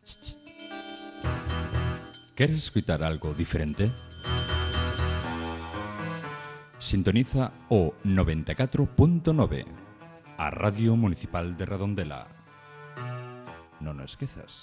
Queres escutar algo diferente? Sintoniza o 94.9, a Radio Municipal de Redondela. Non o esquezas.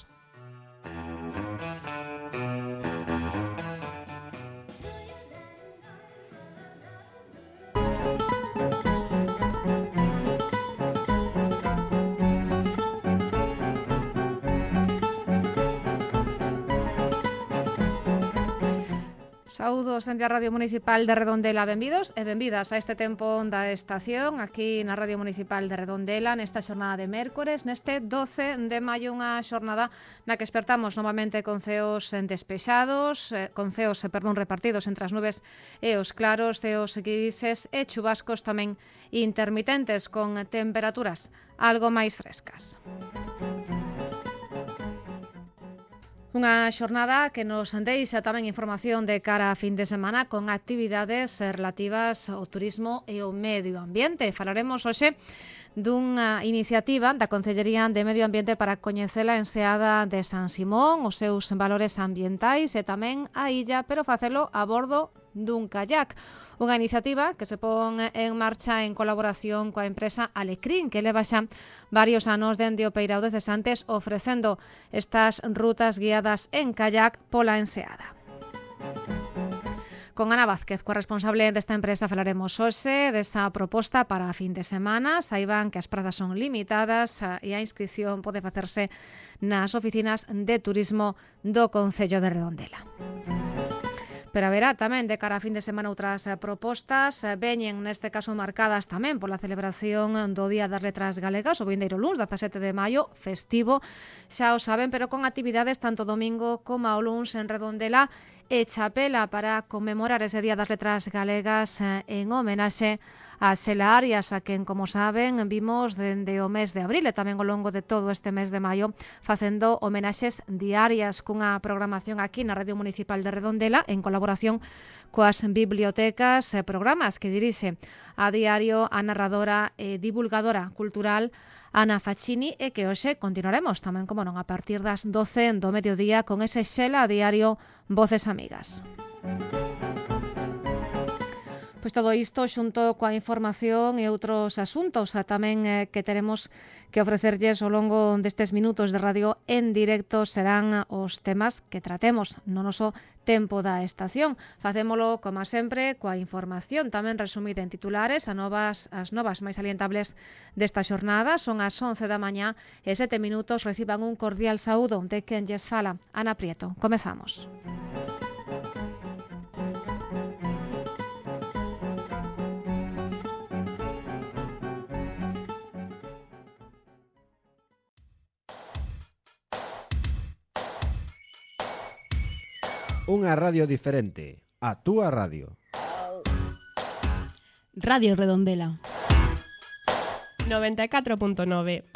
Saúdos dende a Radio Municipal de Redondela. Benvidos e benvidas a este tempo da estación aquí na Radio Municipal de Redondela nesta xornada de mércores, neste 12 de maio, unha xornada na que espertamos novamente con ceos despexados, repartidos entre as nubes e os claros, ceos grises e chubascos tamén intermitentes con temperaturas algo máis frescas. Unha xornada que nos deixa tamén información de cara a fin de semana con actividades relativas ao turismo e ao medio ambiente. Falaremos hoxe dunha iniciativa da Concellería de Medio Ambiente para coñecer a enseada de San Simón, os seus valores ambientais e tamén a illa, pero facelo a bordo dun kayak. Unha iniciativa que se pon en marcha en colaboración coa empresa Alecrín, que leva xa varios anos dende o Peirao de Cesantes ofrecendo estas rutas guiadas en kayak pola enseada. Con Ana Vázquez, coa responsable desta empresa, falaremos hoxe desa proposta para a fin de semana. Saiban que as prazas son limitadas e a inscripción pode facerse nas oficinas de turismo do Concello de Redondela. Pero haberá tamén de cara a fin de semana outras propostas, veñen neste caso marcadas tamén pola celebración do Día das Letras Galegas, o vindeiro luns, 17 de maio, festivo, xa o saben, pero con actividades tanto domingo como o luns en Redondela e Chapela para conmemorar ese Día das Letras Galegas en homenaxe a Xela Arias, a quen, como saben, vimos dende o mes de abril e tamén ao longo de todo este mes de maio facendo homenaxes diarias cunha programación aquí na Radio Municipal de Redondela en colaboración coas bibliotecas, programas que dirixe a diario a narradora e divulgadora cultural Ana Facchini e que hoxe continuaremos tamén, como non, a partir das 12 do mediodía con ese Xela a diario Voces Amigas. Pois todo isto xunto coa información e outros asuntos tamén que teremos que ofrecerlles ao longo destes minutos de radio en directo serán os temas que tratemos no noso tempo da estación. Facémolo, como sempre, coa información tamén resumida en titulares, as novas máis salientables desta xornada. Son as 11 da mañá e 7 minutos. Reciban un cordial saúdo de quen lles fala, Ana Prieto. Comezamos. Unha radio diferente, a túa radio. Radio Redondela 94.9.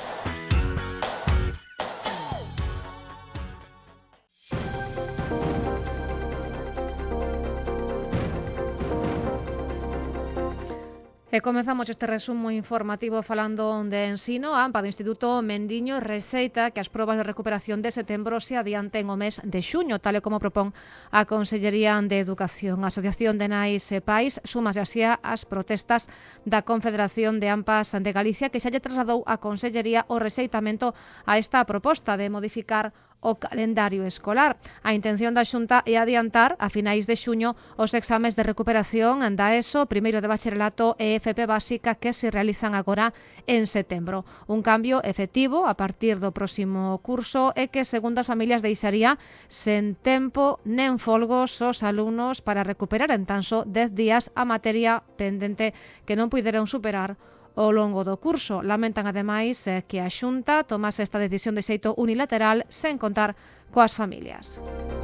E comezamos este resumo informativo falando de ensino. A AMPA do Instituto Mendiño rexeita que as probas de recuperación de setembro se adianten o mes de xuño, tal e como propón a Consellería de Educación. A Asociación de Nais e Pais súmase así ás protestas da Confederación de AMPAs de Galicia, que xa lle trasladou a Consellería o rexeitamento a esta proposta de modificar o calendario escolar. A intención da Xunta é adiantar a finais de xuño os exames de recuperación da ESO, primeiro de bacharelato e FP básica que se realizan agora en setembro. Un cambio efectivo a partir do próximo curso e que, segundo as familias, deixaría sen tempo nen folgos os alumnos para recuperar en tan só 10 días a materia pendente que non puideron superar ao longo do curso. Lamentan, ademais, que a Xunta tomase esta decisión de xeito unilateral sen contar coas familias.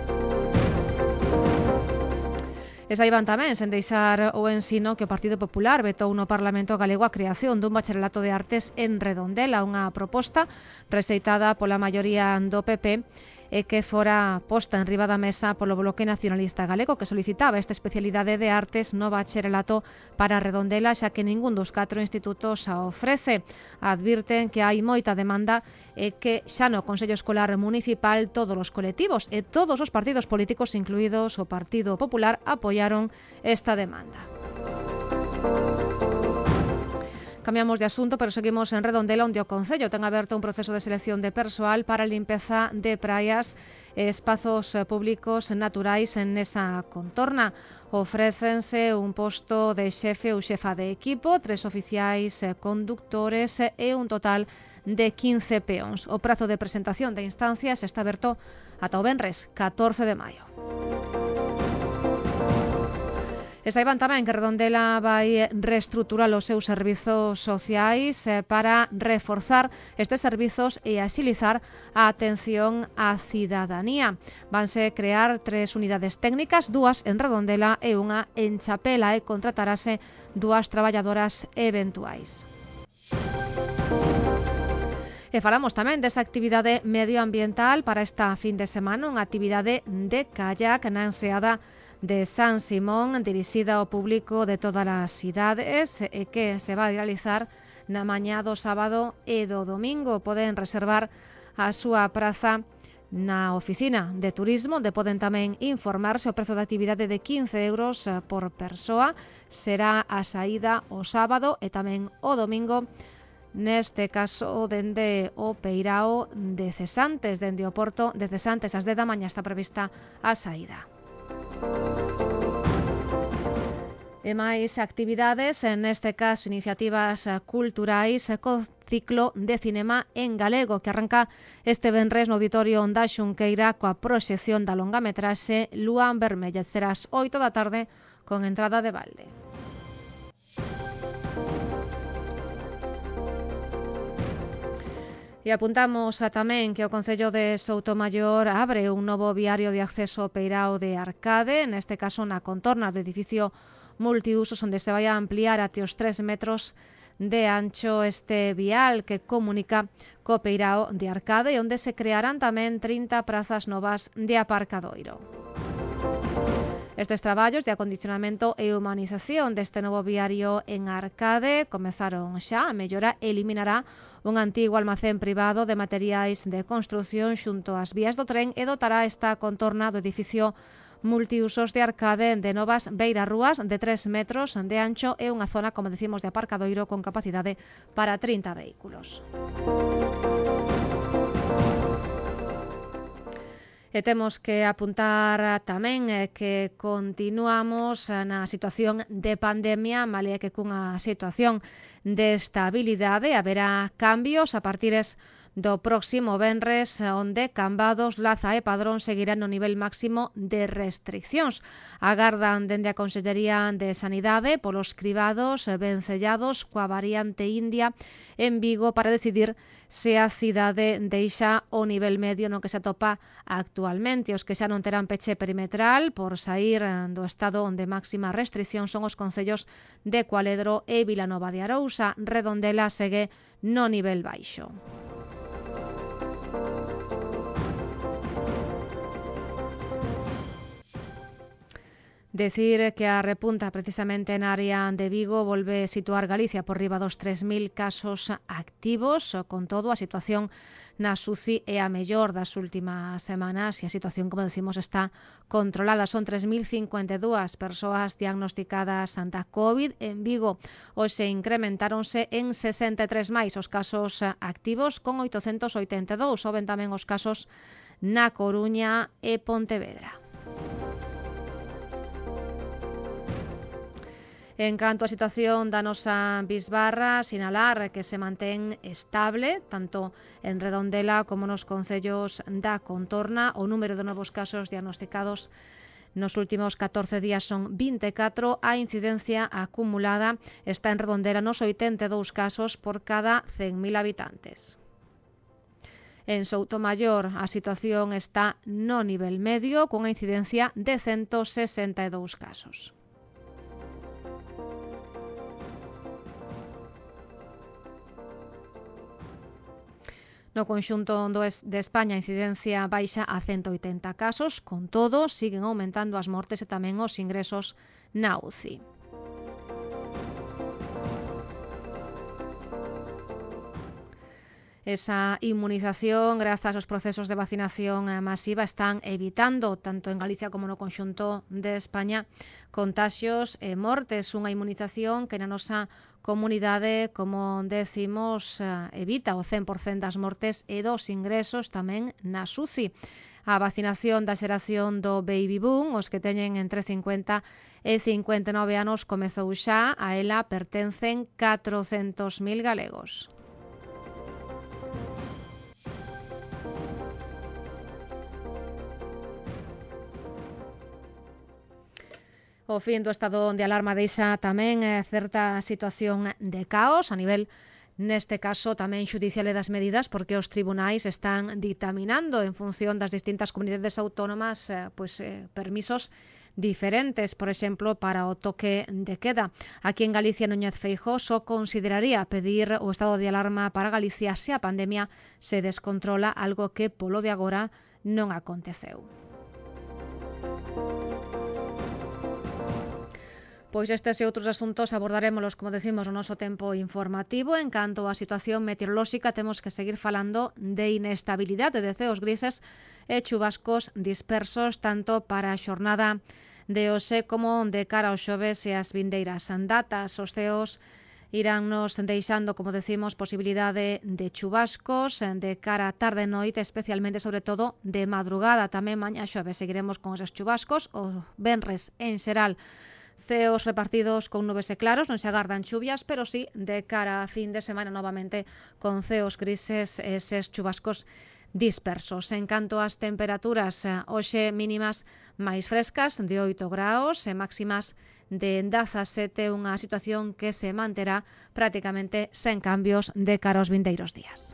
E saiban tamén, sen deixar o ensino, que o Partido Popular vetou no Parlamento galego a creación dun bacharelato de artes en Redondela, unha proposta rexeitada pola maioría do PP e que fora posta en riba da mesa polo Bloque Nacionalista Galego, que solicitaba esta especialidade de artes no bacharelato para Redondela, xa que ningún dos 4 institutos a ofrece. Advirten que hai moita demanda e que xa no Consello Escolar Municipal todos os colectivos e todos os partidos políticos, incluídos o Partido Popular, apoiaron esta demanda. Cambiamos de asunto, pero seguimos en Redondela, onde o Concello ten aberto un proceso de selección de persoal para a limpeza de praias e espazos públicos naturais en esa contorna. Ofrécense un posto de xefe ou xefa de equipo, 3 oficiais conductores e un total de 15 peóns. O prazo de presentación de instancias está aberto ata o venres 14 de maio. E saiban tamén que Redondela vai reestruturar os seus servizos sociais para reforzar estes servizos e axilizar a atención á cidadanía. Vanse crear 3 unidades técnicas, 2 en Redondela e unha en Chapela, e contratarase 2 traballadoras eventuais. E falamos tamén desa actividade medioambiental para esta fin de semana, unha actividade de kayak na enseada de San Simón, dirixida ao público de todas as cidades e que se vai realizar na mañá do sábado e do domingo. Poden reservar a súa praza na oficina de turismo, onde poden tamén informarse. O prezo da actividade de 15 euros por persoa. Será a saída o sábado e tamén o domingo, neste caso dende o Peirao de Cesantes, dende o porto de Cesantes ás 10 da mañá está prevista a saída. E máis actividades, neste caso iniciativas culturais co ciclo de cinema en galego, que arranca este venres no Auditorio da Xunqueira coa proxección da longametraxe Lúa Vermella. Será ás 8 da tarde con entrada de balde. E apuntamos tamén que o Concello de Soutomaior abre un novo viario de acceso ao Peirao de Arcade, neste caso na contorna do edificio multiusos, onde se vai a ampliar até os 3 metros de ancho este vial que comunica co Peirao de Arcade, e onde se crearán tamén 30 prazas novas de aparcadoiro. Estes traballos de acondicionamento e humanización deste novo viario en Arcade comezaron xa. A mellora eliminará un antigo almacén privado de materiais de construción xunto ás vías do tren e dotará esta contorna do edificio multiusos de Arcade de novas beirarrúas de 3 metros de ancho e unha zona, como decimos, de aparcadoiro con capacidade para 30 vehículos. E temos que apuntar tamén que continuamos na situación de pandemia, malia que cunha situación de estabilidade. Haberá cambios a partires do próximo venres, onde Cambados, Laza e Padrón seguirán no nivel máximo de restriccións. Agardan dende a Consellería de Sanidade polos cribados vencellados coa variante india en Vigo para decidir se a cidade deixa o nivel medio no que se atopa actualmente. Os que xa non terán peche perimetral por sair do estado onde máxima restricción son os concellos de Cualedro e Vilanova de Arousa. Redondela segue no nivel baixo. Decir que a repunta precisamente na área de Vigo volve situar Galicia por riba dos 3.000 casos activos. Con todo, a situación na SUCI é a mellor das últimas semanas e a situación, como decimos, está controlada. Son 3.052 persoas diagnosticadas da COVID en Vigo. Hoxe incrementáronse en 63 máis os casos activos, con 882. Soben tamén os casos na Coruña e Pontevedra. En canto á situación da nosa bisbarra, sinalar que se mantén estable tanto en Redondela como nos concellos da contorna. O número de novos casos diagnosticados nos últimos 14 días son 24. A incidencia acumulada está en Redondela nos 82 casos por cada 100.000 habitantes. En Soutomaior a situación está no nivel medio, cunha incidencia de 162 casos. No conxunto de España, a incidencia baixa a 180 casos. Con todo, siguen aumentando as mortes e tamén os ingresos na UCI. Esa inmunización, grazas aos procesos de vacinación masiva, están evitando, tanto en Galicia como no conxunto de España, contaxios e mortes. Unha inmunización que na nosa comunidade, como decimos, evita o 100% das mortes e dos ingresos tamén na UCI. A vacinación da xeración do baby boom, os que teñen entre 50 e 59 anos, comezou xa. A ela pertencen 400.000 galegos. O fin do estado de alarma deixa tamén certa situación de caos a nivel, neste caso, tamén xudicial e das medidas, porque os tribunais están dictaminando en función das distintas comunidades autónomas permisos diferentes, por exemplo, para o toque de queda. Aquí en Galicia, Núñez Feijóo só consideraría pedir o estado de alarma para Galicia se a pandemia se descontrola, algo que polo de agora non aconteceu. Pois estes e outros asuntos abordarémolos, como decimos, no noso tempo informativo. En canto á situación meteorolóxica, temos que seguir falando de inestabilidade, de ceos grises e chubascos dispersos, tanto para a xornada de hoxe como de cara aos xoves e as vindeiras datas. Os ceos iránnos deixando, como decimos, posibilidade de chubascos de cara a tarde e noite, especialmente, sobre todo, de madrugada. Tamén mañá xoves seguiremos con eses chubascos. O venres, en xeral, ceos repartidos con nubes e claros, non se agardan chuvias, pero sí de cara a fin de semana novamente con ceos grises e eses chubascos dispersos. En canto ás temperaturas, hoxe mínimas máis frescas de 8 graus e máximas de 17, unha situación que se manterá prácticamente sen cambios de cara aos vindeiros días.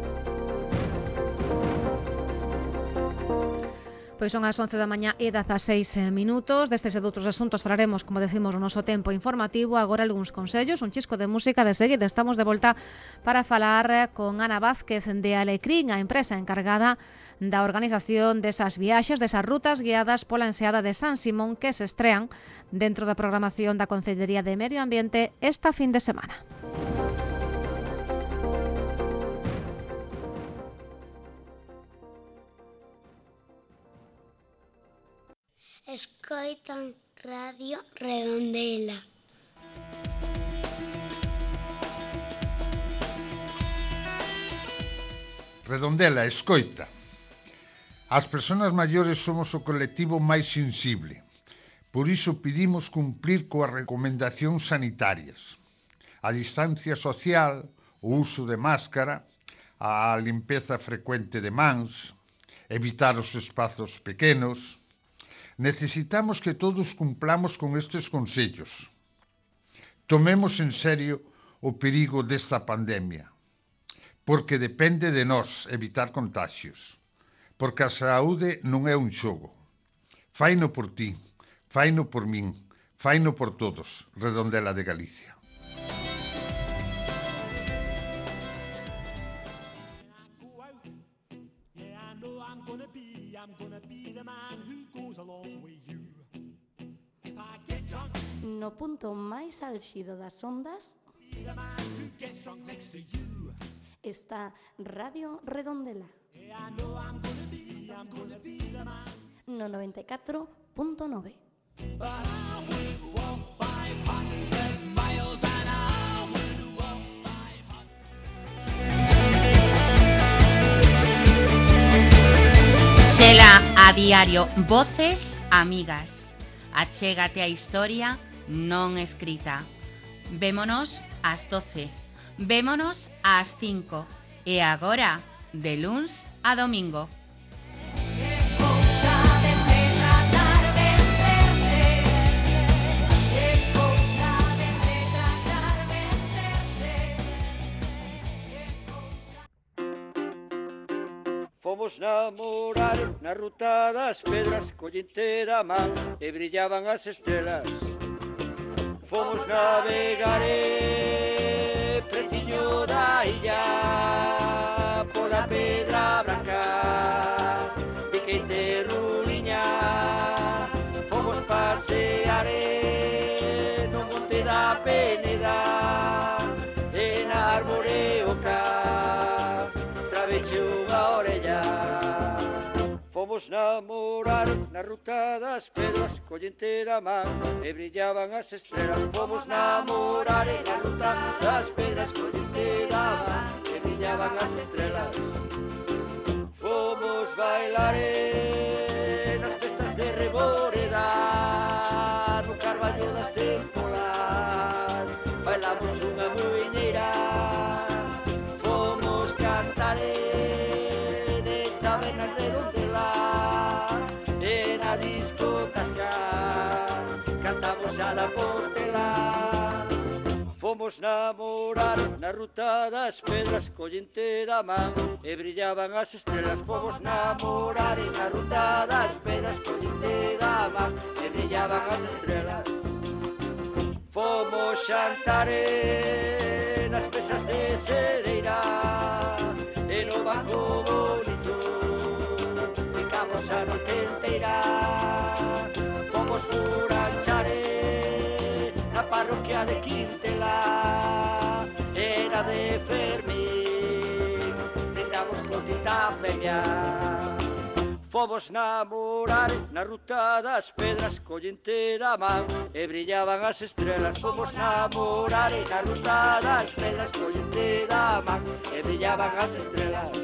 Pois son as 11 da mañá e 16 minutos. Destes e doutros asuntos falaremos, como decimos, no noso tempo informativo. Agora algúns consellos, un chisco de música. De seguida estamos de volta para falar con Ana Vázquez de Alecrín, a empresa encargada da organización desas viaxes, desas rutas guiadas pola enseada de San Simón, que se estrean dentro da programación da Concellería de Medio Ambiente esta fin de semana. Escoitan Radio Redondela. Redondela, escoita. As persoas maiores somos o colectivo máis sensible. Por iso pedimos cumplir coas recomendacións sanitarias. A distancia social, o uso de máscara, a limpeza frecuente de mans, evitar os espazos pequenos. Necesitamos que todos cumplamos con estes consellos. Tomemos en serio o perigo desta pandemia, porque depende de nós evitar contagios, porque a saúde non é un xogo. Faino por ti, faino por min, faino por todos. Redondela de Galicia. No punto máis álxido das ondas está Radio Redondela no 94.9. Xela a diario Voces Amigas. Achégate a historia non escrita. Vémonos ás 12. Vémonos ás 5. E agora, de luns a domingo. Fomos namorar na ruta das pedras, collinte da man e brillaban as estrelas. Fomos navegar pretiño da illa, pola Fomos namorar na ruta das pedras, collente da man e brillaban as estrelas. Fomos namorar na ruta das pedras, collente da man e brillaban as estrelas. Fomos bailar nas festas de Reboreda, no carballo das tempolas, bailamos unha muiñeira. Fomos cantar de taberna redondela, e na discotasca cantamos a la portela. Fomos namorar na ruta das pedras, collente da man e brillaban as estrelas. Fomos namorar na ruta das pedras, collente da man e brillaban as estrelas. Fomos xantar nas mesas de cereira e no banco bonito ficamos a noite inteira. Fomos furanchar na parroquia de Quintela, era de Fermín, brindamos con tinta femia. Fomos namorar na ruta das pedras, collente da man e brillaban as estrelas. Fomos namorar na ruta das pedras, collente da man e brillaban as estrelas.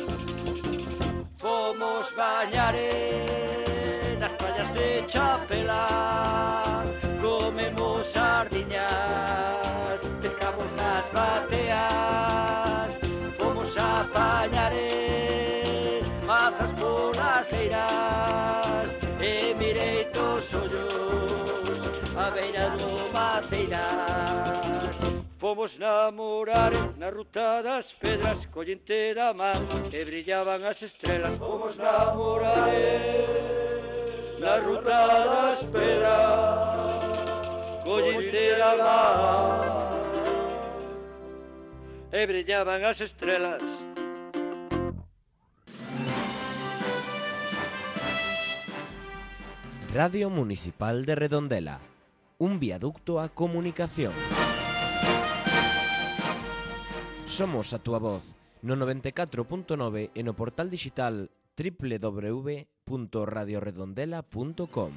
Fomos bañar nas praias de Chapela, comemos sardiñas, pescamos nas bateas. Fomos a apañar mazas polas leiras e mirei tos ollos a beira do Maceiras. Fomos namorar na ruta das pedras, collente da man e brillaban as estrelas. Fomos namorar na ruta das pedras, collente da man e brillaban as estrelas. Radio Municipal de Redondela, un viaducto a comunicación. Somos a túa voz no 94.9 e no portal digital www.radioredondela.com.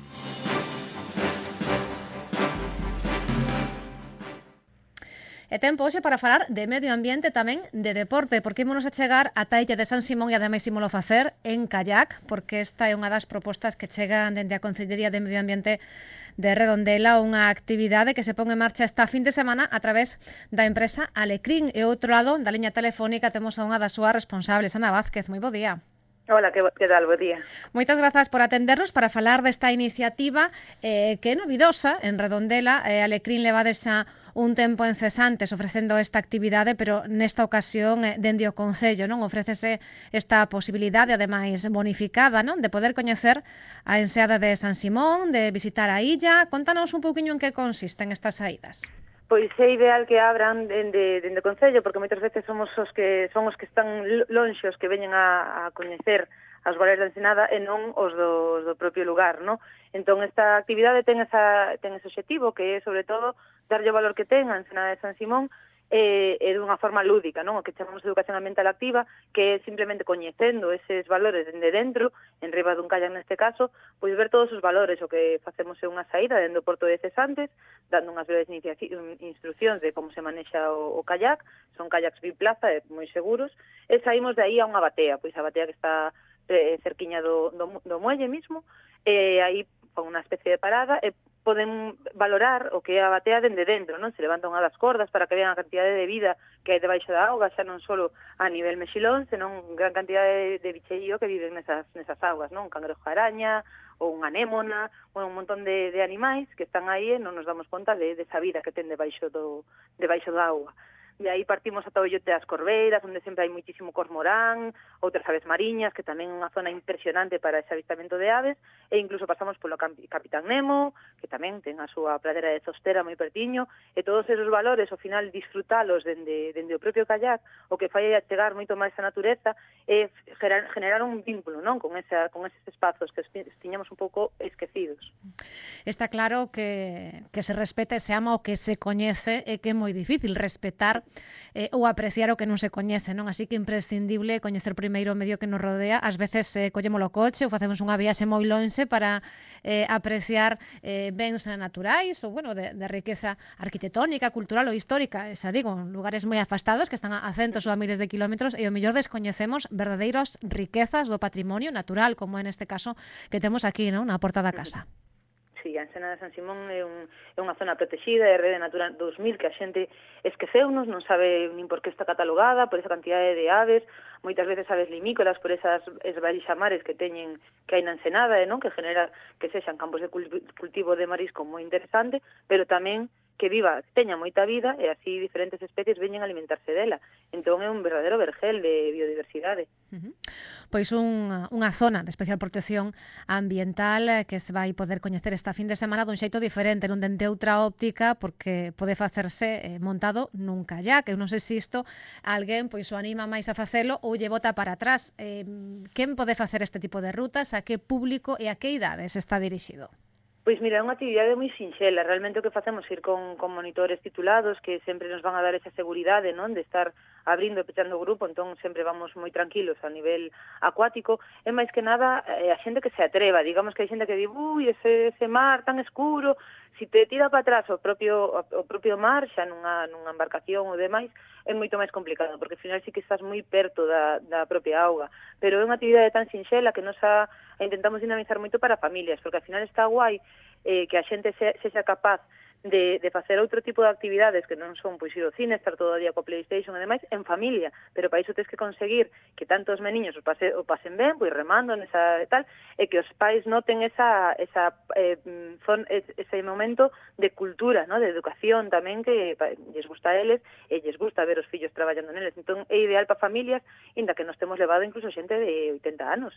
E tempo hoxe para falar de medio ambiente, tamén de deporte, porque ímonos a chegar ata a illa de San Simón e ademais ímolo facer en kayak, porque esta é unha das propostas que chegan dende a Consellería de Medio Ambiente de Redondela, unha actividade que se pon en marcha esta fin de semana a través da empresa Alecrín. E outro lado da liña telefónica temos a unha das súas responsables, Ana Vázquez. Moi bo día. Hola, que tal? Bo día. Moitas grazas por atendernos para falar desta iniciativa que é novidosa en Redondela. Alecrín levades xa un tempo en cesantes ofrecendo esta actividade, pero nesta ocasión dende o Concello, non, ofrécese esta posibilidade, ademais bonificada, non, de poder coñecer a enseada de San Simón, de visitar a illa. Contanos un pouquiño en que consisten estas saídas. Pois é ideal que abran dende o Concello, porque moitas veces son os que están lonxe, os que veñen a coñecer as goles da Ensenada e non os do propio lugar, non? Entón, esta actividade ten ese objetivo, que é, sobre todo, darlle o valor que ten a Ensenada de San Simón e dunha forma lúdica, non? O que chamamos educación ambiental activa, que é simplemente coñecendo eses valores dende dentro, en riba dun kayak neste caso, pois ver todos os valores. O que facemos é unha saída dentro do Porto de Cesantes, dando unhas breves instruccións de como se manexa o kayak, son kayaks biplaza e moi seguros, e saímos de aí a unha batea, pois a batea que está cerquiña do muelle mismo, e aí con unha especie de parada, e poden valorar o que é a batea dende dentro, non? Se levantan unha das cordas para que vean a cantidade de vida que hai debaixo da auga, xa non só a nivel mexilón, senón gran cantidade de bicheío que viven nesas augas, non? Un cangrejo araña, ou unha anémona, un montón de animais que están aí e non nos damos conta desa vida que ten debaixo da auga. De aí partimos ata o illote das Corveiras, onde sempre hai moitísimo cormorán, outras aves mariñas, que tamén é unha zona impresionante para ese avistamento de aves, e incluso pasamos polo Capitán Nemo, que tamén ten a súa pradera de Zostera moi pertiño, e todos esos valores, ao final, disfrutalos dende o propio kayak, o que fai chegar moito máis a natureza, e generar un vínculo, non, con eses espazos que tiñamos un pouco esquecidos. Está claro que se respeta e se ama o que se coñece, e que é moi difícil respetar ou apreciar o que non se coñece, non? Así que imprescindible coñecer primeiro o medio que nos rodea. Ás veces collemos o coche ou facemos unha viaxe moi lonxe para apreciar bens naturais ou, bueno, de riqueza arquitectónica, cultural ou histórica, xa digo, lugares moi afastados que están a centos ou a miles de kilómetros e o mellor descoñecemos verdadeiras riquezas do patrimonio natural, como en este caso que temos aquí, non? Na porta da casa. Sí, a Ensenada de San Simón é unha zona protegida, é Rede Natura 2000, que a xente esqueceunos, non sabe nin por que está catalogada, por esa cantidade de aves, moitas veces aves limícolas, por esas esbaixamares que hai na Ensenada, non? Que genera que sexan campos de cultivo de marisco moi interesante, pero tamén que teña moita vida e así diferentes especies veñen a alimentarse dela. Entón é un verdadeiro vergel de biodiversidade. Pois unha zona de especial protección ambiental que se vai poder coñecer esta fin de semana dun xeito diferente, non dende outra óptica, porque pode facerse montado nun kayak. Eu non sei se isto alguén pois o anima máis a facelo ou lle bota para atrás. Quen pode facer este tipo de rutas? A que público e a que idades está dirixido? Pois mira, é unha actividade moi sinxela. Realmente o que facemos é ir con monitores titulados que sempre nos van a dar esa seguridade, non? De estar abrindo e pechando o grupo, entón sempre vamos moi tranquilos a nivel acuático. É máis que nada a xente que se atreva. Digamos que hai xente que di, ese mar tan escuro, si te tira para atrás o propio mar, xa nunha embarcación ou demais, é moito máis complicado, porque ao final sí que estás moi perto da propia auga. Pero é unha actividade tan sinxela que nos intentamos dinamizar moito para familias, porque ao final está guai que a xente sexa capaz de facer outro tipo de actividades que non son pois ir ao cine, estar todo o día co PlayStation e demais, en familia, pero para iso tens que conseguir que tanto os meniños o pasen ben, pois remando nesa e tal, e que os pais noten ese momento de cultura, ¿no? De educación tamén que lles gusta a eles e lles gusta ver os fillos traballando neles. Entón é ideal para familias, inda que nos temos levado incluso xente de 80 anos,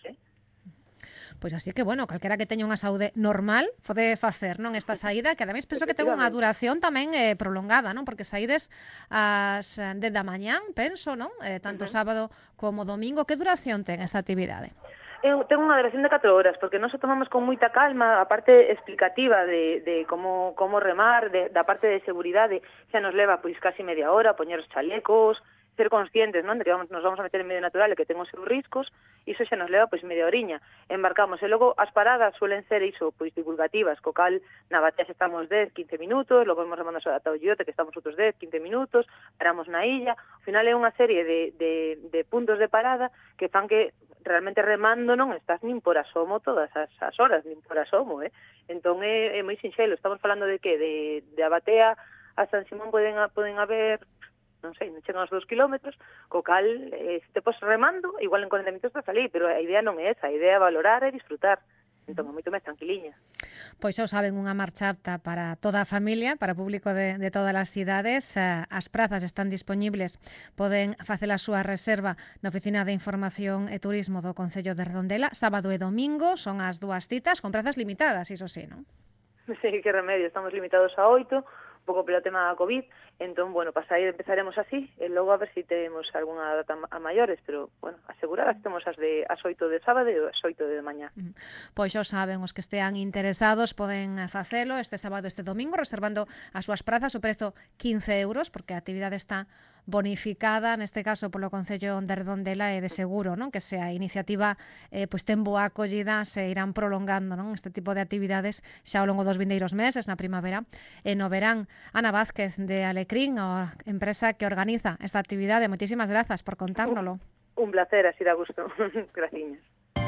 Pois así que, bueno, calquera que teña unha saúde normal pode facer, non, esta saída, que ademais penso que ten unha duración tamén prolongada, non? Porque saídes ás 10 da mañán, penso, non? Tanto sábado como domingo. Que duración ten esta actividade? Ten unha duración de 4 horas, porque nós o tomamos con moita calma, a parte explicativa de como remar, da parte de seguridade, xa nos leva pois casi media hora, poñer os chalecos, ser conscientes, non, de que nos vamos a meter en medio natural e que ten os seus riscos, iso xa nos leva pois media oriña. Embarcamos e logo as paradas suelen ser iso, pois divulgativas, co cal na batea estamos 10-15 minutos, logo vamos remando ata o Iote que estamos outros 10-15 minutos, paramos na illa. Ao final é unha serie de puntos de parada que fan que realmente remando non estás nin por asomo todas as horas, nin por asomo, Entón é moi sinxelo, estamos falando de que de a batea a San Simón poden haber, non sei, non chegan aos 2 kilómetros, co cal, se te pos remando, igual en 40 minutos estás ali, pero a idea non é esa, a idea é valorar e disfrutar. Entón, moito máis tranquiliña. Pois xa saben, unha marcha apta para toda a familia, para o público de todas as cidades. As prazas están disponibles, poden facer a súa reserva na Oficina de Información e Turismo do Concello de Redondela, sábado e domingo, son as dúas citas, con prazas limitadas, iso sí, non? Sí, que remedio, estamos limitados a 8, pouco pelo tema da COVID, entón, bueno, para sair empezaremos así, e logo a ver se temos algunha data a maiores, pero, bueno, aseguradas temos as 8 de sábado e as 8 de mañá. Pois xa saben, os que estean interesados poden facelo este sábado e este domingo, reservando as súas prazas, o prezo 15 euros, porque a actividade está bonificada, neste caso polo Concello de Redondela, e de seguro, non, que se a iniciativa pois ten boa acollida, se irán prolongando, non, este tipo de actividades xa ao longo dos vindeiros meses, na primavera e no verán. Ana Vázquez, de Alecrín, a empresa que organiza esta actividade, moitísimas grazas por contárnolo. Un placer, así da gusto. Graciñas.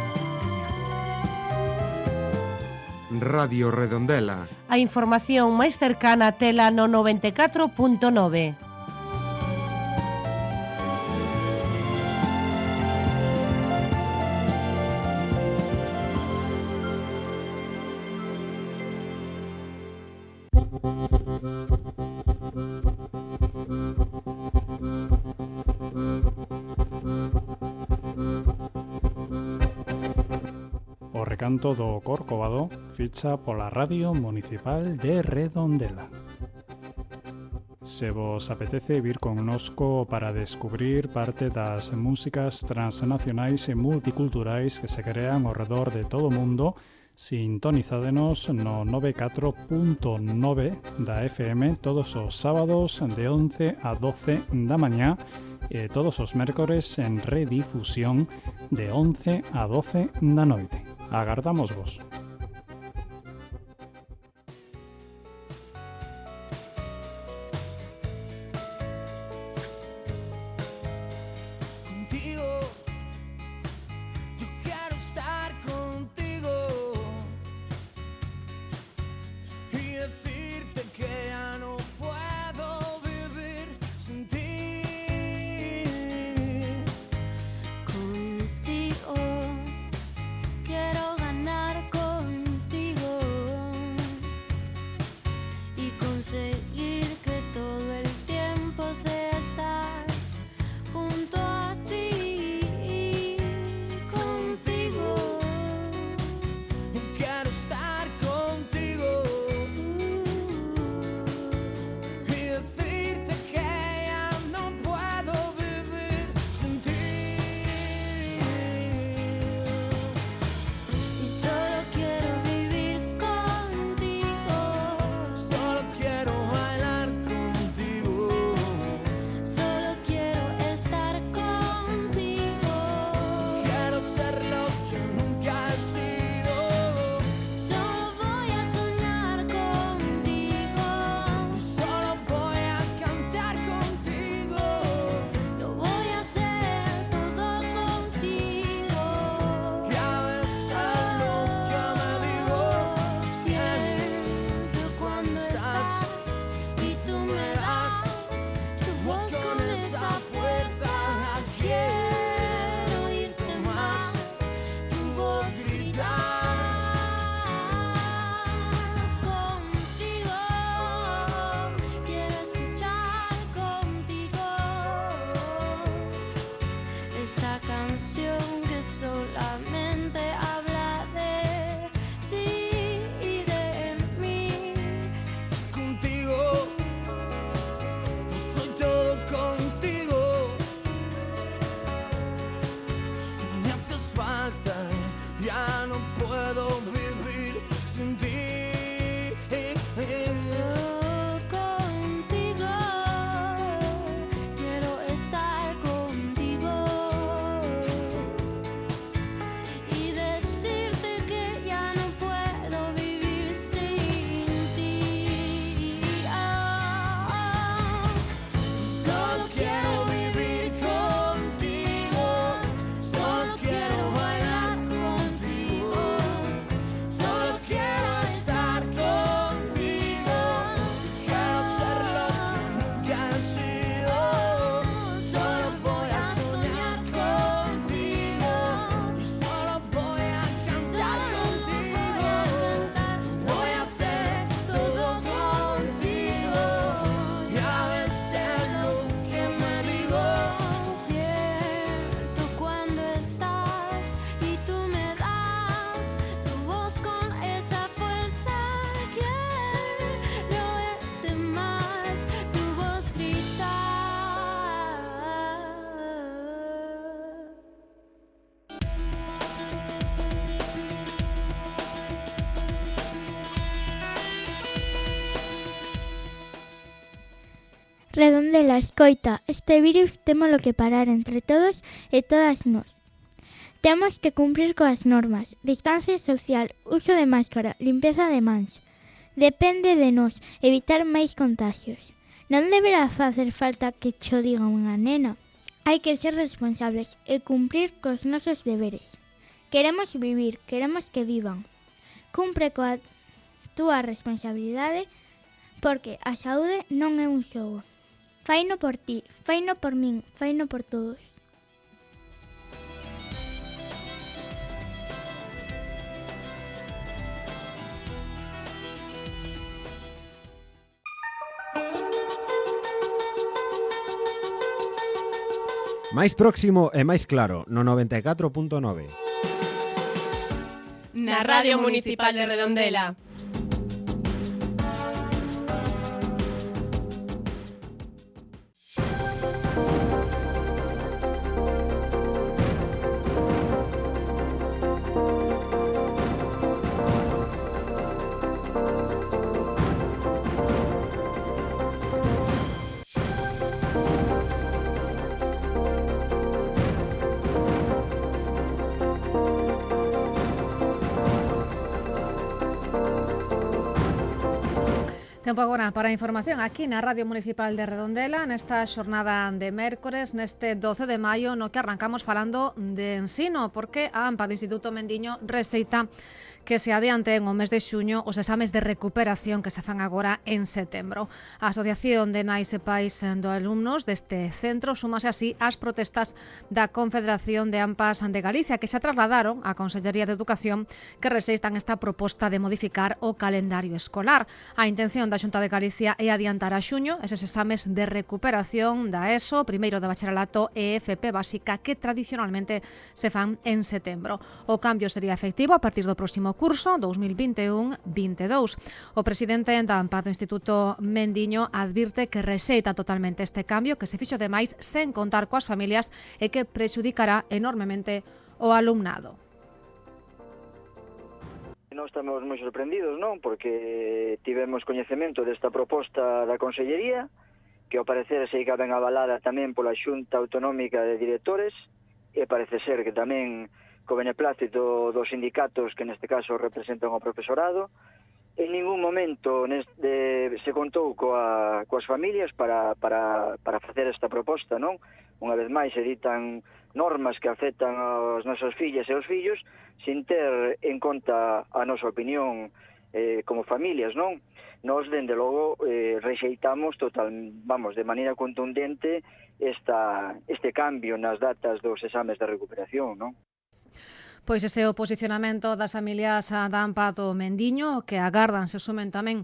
Radio Redondela. A información máis cercana tela no 94.9. O recanto do Corcovado ficha pola Radio Municipal de Redondela. Se vos apetece vir connosco para descubrir parte das músicas transnacionais e multiculturais que se crean ao redor de todo o mundo, Sintonizádenos no 94.9 da FM todos os sábados de 11 a 12 da mañá e todos os mércores en redifusión de 11 a 12 da noite. Agardamos vos. Redondela, escoita, este virus témolo que parar entre todos e todas nós. Temos que cumprir coas normas, distancia social, uso de máscara, limpeza de mans. Depende de nós evitar máis contagios. Non deberá facer falta que cho diga unha nena. Hai que ser responsables e cumprir cos nosos deberes. Queremos vivir, queremos que vivan. Cumpre coa túa responsabilidade porque a saúde non é un xogo. Faino por ti, faino por min, faino por todos. Máis próximo e máis claro, no 94.9. Na Radio Municipal de Redondela. Tempo agora para a información aquí na Radio Municipal de Redondela nesta xornada de mércores, neste 12 de maio, no que arrancamos falando de ensino, porque a AMPA do Instituto Mendiño receita que se adianten o mes de xuño os exames de recuperación que se fan agora en setembro. A Asociación de Nais e Pais do Alumnos deste centro súmase así ás protestas da Confederación de AMPAs de Galicia, que xa trasladaron á Consellería de Educación que rexeitan esta proposta de modificar o calendario escolar. A intención da Xunta de Galicia é adiantar a xuño eses exames de recuperación da ESO, primeiro de bacharelato e FP básica, que tradicionalmente se fan en setembro. O cambio sería efectivo a partir do próximo curso 2021-22. O presidente da AMPA do Instituto Mendiño advirte que rexeita totalmente este cambio, que se fixo demais sen contar coas familias e que prexudicará enormemente o alumnado. Non estamos moi sorprendidos, non? Porque tivemos coñecemento desta proposta da Consellería, que ao parecer sei que ben avalada tamén pola Xunta Autonómica de Directores, e parece ser que tamén co beneplácito dos sindicatos que neste caso representan o profesorado. En ningún momento se contou coas familias para facer esta proposta, non? Unha vez máis se ditan normas que afectan aos nosos fillas e os fillos sin ter en conta a nosa opinión como familias, non? Nos, dende logo, rexeitamos de maneira contundente este cambio nas datas dos exames de recuperación, non? Pois ese é o posicionamento das familias da AMPA do Mendiño, que agardan se sumen tamén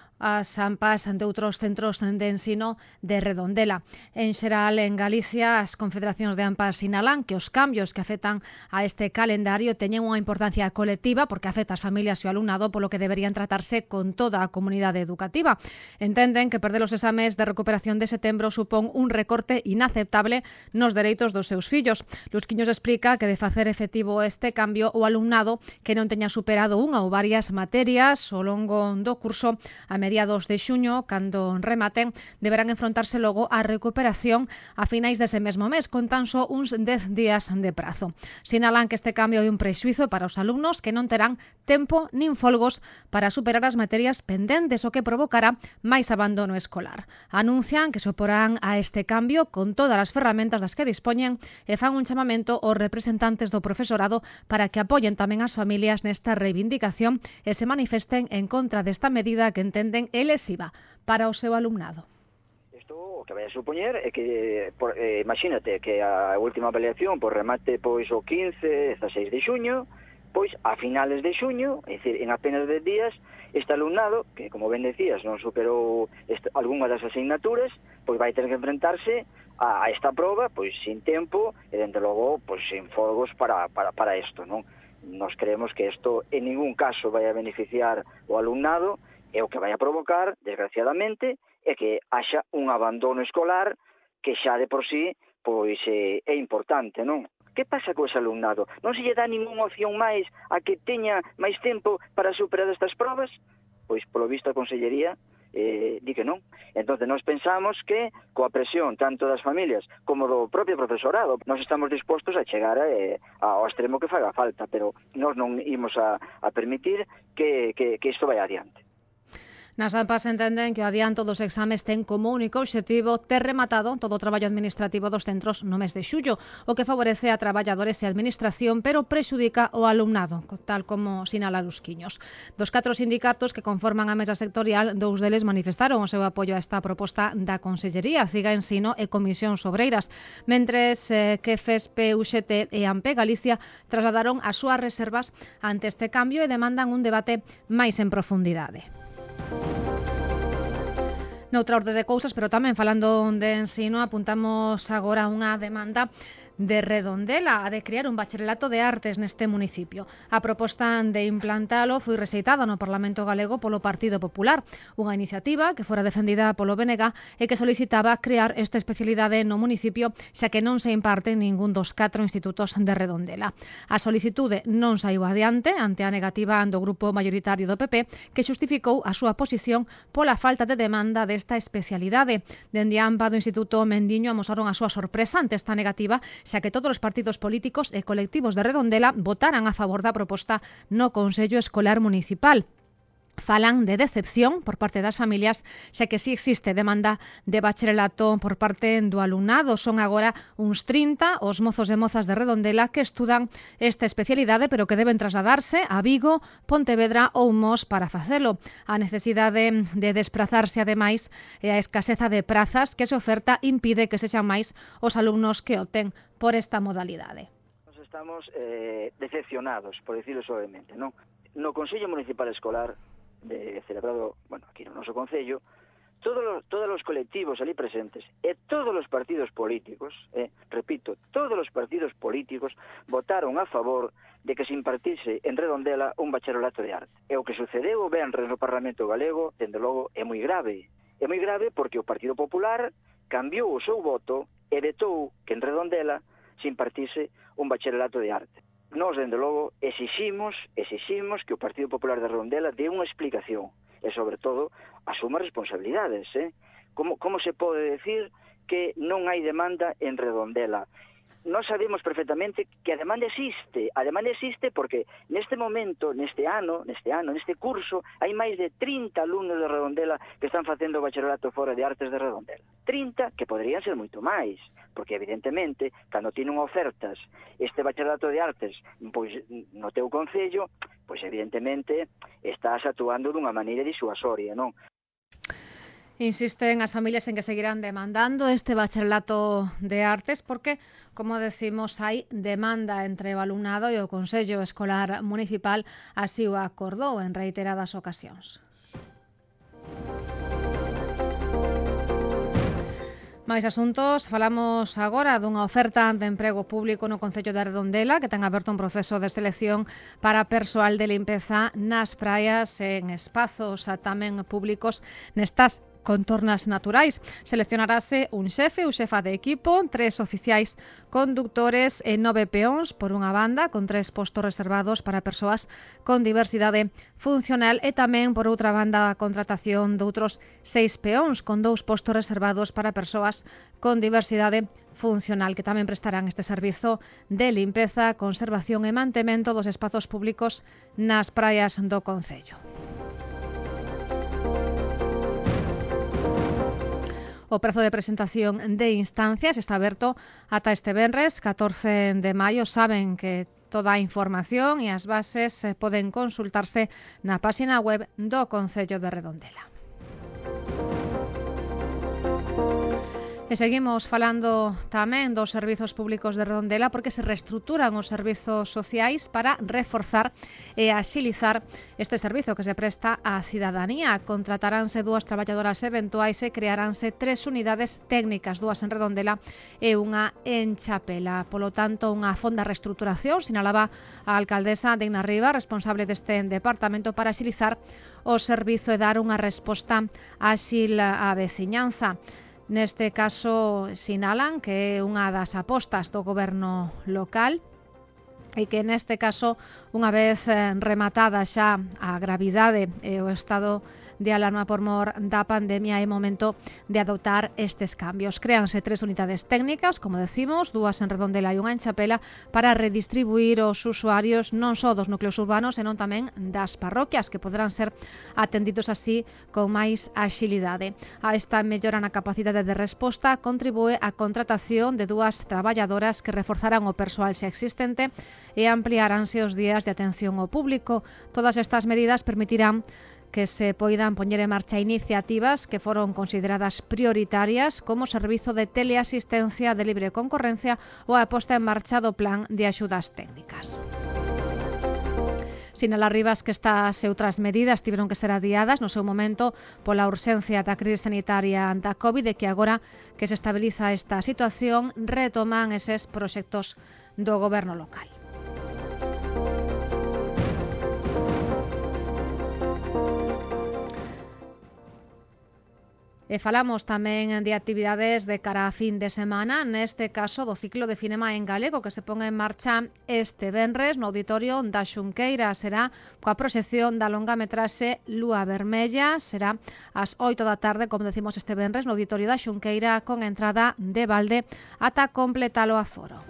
as AMPAs de outros centros de ensino de Redondela. En xeral, en Galicia, as confederacións de AMPAs sinalan que os cambios que afectan a este calendario teñen unha importancia colectiva porque afecta as familias e o alumnado, polo que deberían tratarse con toda a comunidade educativa. Entenden que perder os exames de recuperación de setembro supón un recorte inaceptable nos dereitos dos seus fillos. Lusquiños explica que de facer efectivo este cambio, o alumnado que non teña superado unha ou varias materias ao longo do curso a mediados de xuño, cando rematen, deberán enfrontarse logo á recuperación a finais dese mesmo mes, con tan só uns 10 días de prazo. Sinalan que este cambio é un prexuízo para os alumnos que non terán tempo nin folgos para superar as materias pendentes, o que provocará máis abandono escolar. Anuncian que se oporán a este cambio con todas as ferramentas das que dispoñen e fan un chamamento aos representantes do profesorado para que apoien tamén as familias nesta reivindicación e se manifesten en contra desta medida que entenden é lesiva para o seu alumnado. Isto o que vai a supoñer é que, imagínate, que a última avaliación remate o 15, 16 de xuño, pois a finales de xuño, é dicir, en apenas 10 días, este alumnado, que como ben decías, non superou algunha das asignaturas, pois vai ter que enfrentarse a esta proba, pois sin tempo, e dende logo, pois sin folgos para isto, non? Nos creemos que isto en ningún caso vai a beneficiar o alumnado, e o que vai a provocar, desgraciadamente, é que haxa un abandono escolar que xa de por sí pois é importante, non? Que pasa co ese alumnado? Non se lle dá ninguna opción máis a que teña máis tempo para superar estas probas? Pois, polo visto, a Consellería di que non. Entón, nós pensamos que coa presión tanto das familias como do propio profesorado, nós estamos dispostos a chegar ao extremo que faga falta, pero nós non imos a permitir que isto vai adiante. Nas AMPAs entenden que o adianto dos exames ten como único obxectivo ter rematado todo o traballo administrativo dos centros no mes de xullo, o que favorece a traballadores e a administración, pero prexudica o alumnado, tal como sinala Lusquiños. Dos 4 sindicatos que conforman a mesa sectorial, 2 deles manifestaron o seu apoio a esta proposta da Consellería, CIGA Ensino e Comisións Obreiras, mentres que FESPE, UXT e AMPE Galicia trasladaron as súas reservas ante este cambio e demandan un debate máis en profundidade. Noutra orde de cousas, pero tamén falando de ensino, apuntamos agora unha demanda de Redondela, a de crear un bacharelato de artes neste municipio. A proposta de implantalo foi rexeitada no Parlamento Galego polo Partido Popular, unha iniciativa que fora defendida polo BNG e que solicitaba crear esta especialidade no municipio, xa que non se imparte en ningún dos 4 institutos de Redondela. A solicitude non saiu adiante ante a negativa do grupo maioritario do PP, que xustificou a súa posición pola falta de demanda desta especialidade. Dende a AMPA do Instituto Mendiño amosaron a súa sorpresa ante esta negativa, xa que todos os partidos políticos e colectivos de Redondela votaran a favor da proposta no Consello Escolar Municipal. falan de decepción por parte das familias, xa que si existe demanda de bacharelato por parte do alumnado. Son agora uns 30 os mozos e mozas de Redondela que estudan esta especialidade, pero que deben trasladarse a Vigo, Pontevedra ou Mos para facelo. A necesidade de desplazarse, ademais, e a escaseza de prazas que se oferta impide que sexan máis os alumnos que opten por esta modalidade. Nos estamos decepcionados, por decirlo suavemente, non? No Consello Municipal Escolar celebrado, aquí no noso concello, todos os colectivos ali presentes e todos os partidos políticos, repito, todos os partidos políticos votaron a favor de que se impartise en Redondela un bacharelato de arte. E o que sucedeu o venres no Parlamento Galego, dende logo, é moi grave. É moi grave porque o Partido Popular cambiou o seu voto e vetou que en Redondela se impartise un bacharelato de arte. Nós, dende logo, exiximos que o Partido Popular de Redondela dé unha explicación e, sobre todo, asuma responsabilidades. Como se pode decir que non hai demanda en Redondela? Nós sabemos perfectamente que a demanda existe porque neste momento, neste curso, hai máis de 30 alumnos de Redondela que están facendo o bacharelato fora de artes de Redondela. 30 que poderían ser moito máis, porque evidentemente, cando tienen ofertas este bacharelato de artes pois no teu concello, pois evidentemente estás actuando dunha maneira disuasoria, non? Insisten as familias en que seguirán demandando este bacharelato de artes porque, como decimos, hai demanda entre o alumnado e o Consello Escolar Municipal así o acordou en reiteradas ocasións. Máis asuntos, falamos agora dunha oferta de emprego público no Concello de Redondela que ten aberto un proceso de selección para persoal de limpeza nas praias en espazos tamén públicos nestas contornas naturais. Seleccionarase un xefe ou xefa de equipo, 3 oficiais conductores e 9 peóns por unha banda, con 3 postos reservados para persoas con diversidade funcional e tamén por outra banda a contratación de outros 6 peóns con 2 postos reservados para persoas con diversidade funcional que tamén prestarán este servizo de limpeza, conservación e mantemento dos espazos públicos nas praias do concello. O prazo de presentación de instancias está aberto ata este venres, 14 de maio. Saben que toda a información e as bases poden consultarse na página web do Concello de Redondela. E seguimos falando tamén dos servizos públicos de Redondela porque se reestruturan os servizos sociais para reforzar e axilizar este servizo que se presta á cidadanía. Contrataránse 2 traballadoras eventuais e crearánse 3 unidades técnicas, 2 en Redondela e unha en Chapela. Polo tanto, unha fonda reestruturación, sinalaba a alcaldesa Digna Riva, responsable deste departamento, para axilizar o servizo e dar unha resposta áxil á veciñanza. Neste caso, sinalan que é unha das apostas do goberno local e que neste caso, unha vez rematada xa a gravidade e o estado de alarma por mor da pandemia, é momento de adoptar estes cambios. Créanse 3 unidades técnicas, como decimos, 2 en Redondela e unha en Chapela, para redistribuir os usuarios non só dos núcleos urbanos, senón tamén das parroquias, que poderán ser atendidos así con máis axilidade. A esta mellora na capacidade de resposta contribúe a contratación de 2 traballadoras que reforzarán o persoal xa existente e ampliaránse os días de atención ao público. Todas estas medidas permitirán que se poidan poñer en marcha iniciativas que foron consideradas prioritarias como servizo de teleasistencia de libre concorrencia ou a posta en marcha do plan de axudas técnicas. Sinala Rivas que estas e outras medidas tiveron que ser adiadas no seu momento pola urxencia da crise sanitaria da COVID e que agora que se estabiliza esta situación retoman eses proxectos do goberno local. E falamos tamén de actividades de cara a fin de semana, neste caso do ciclo de cinema en galego que se pon en marcha este venres no auditorio da Xunqueira. Será coa proxección da longametraxe Lúa Vermella, será ás 8 da tarde, como decimos este venres, no auditorio da Xunqueira, con entrada de balde ata completar o aforo.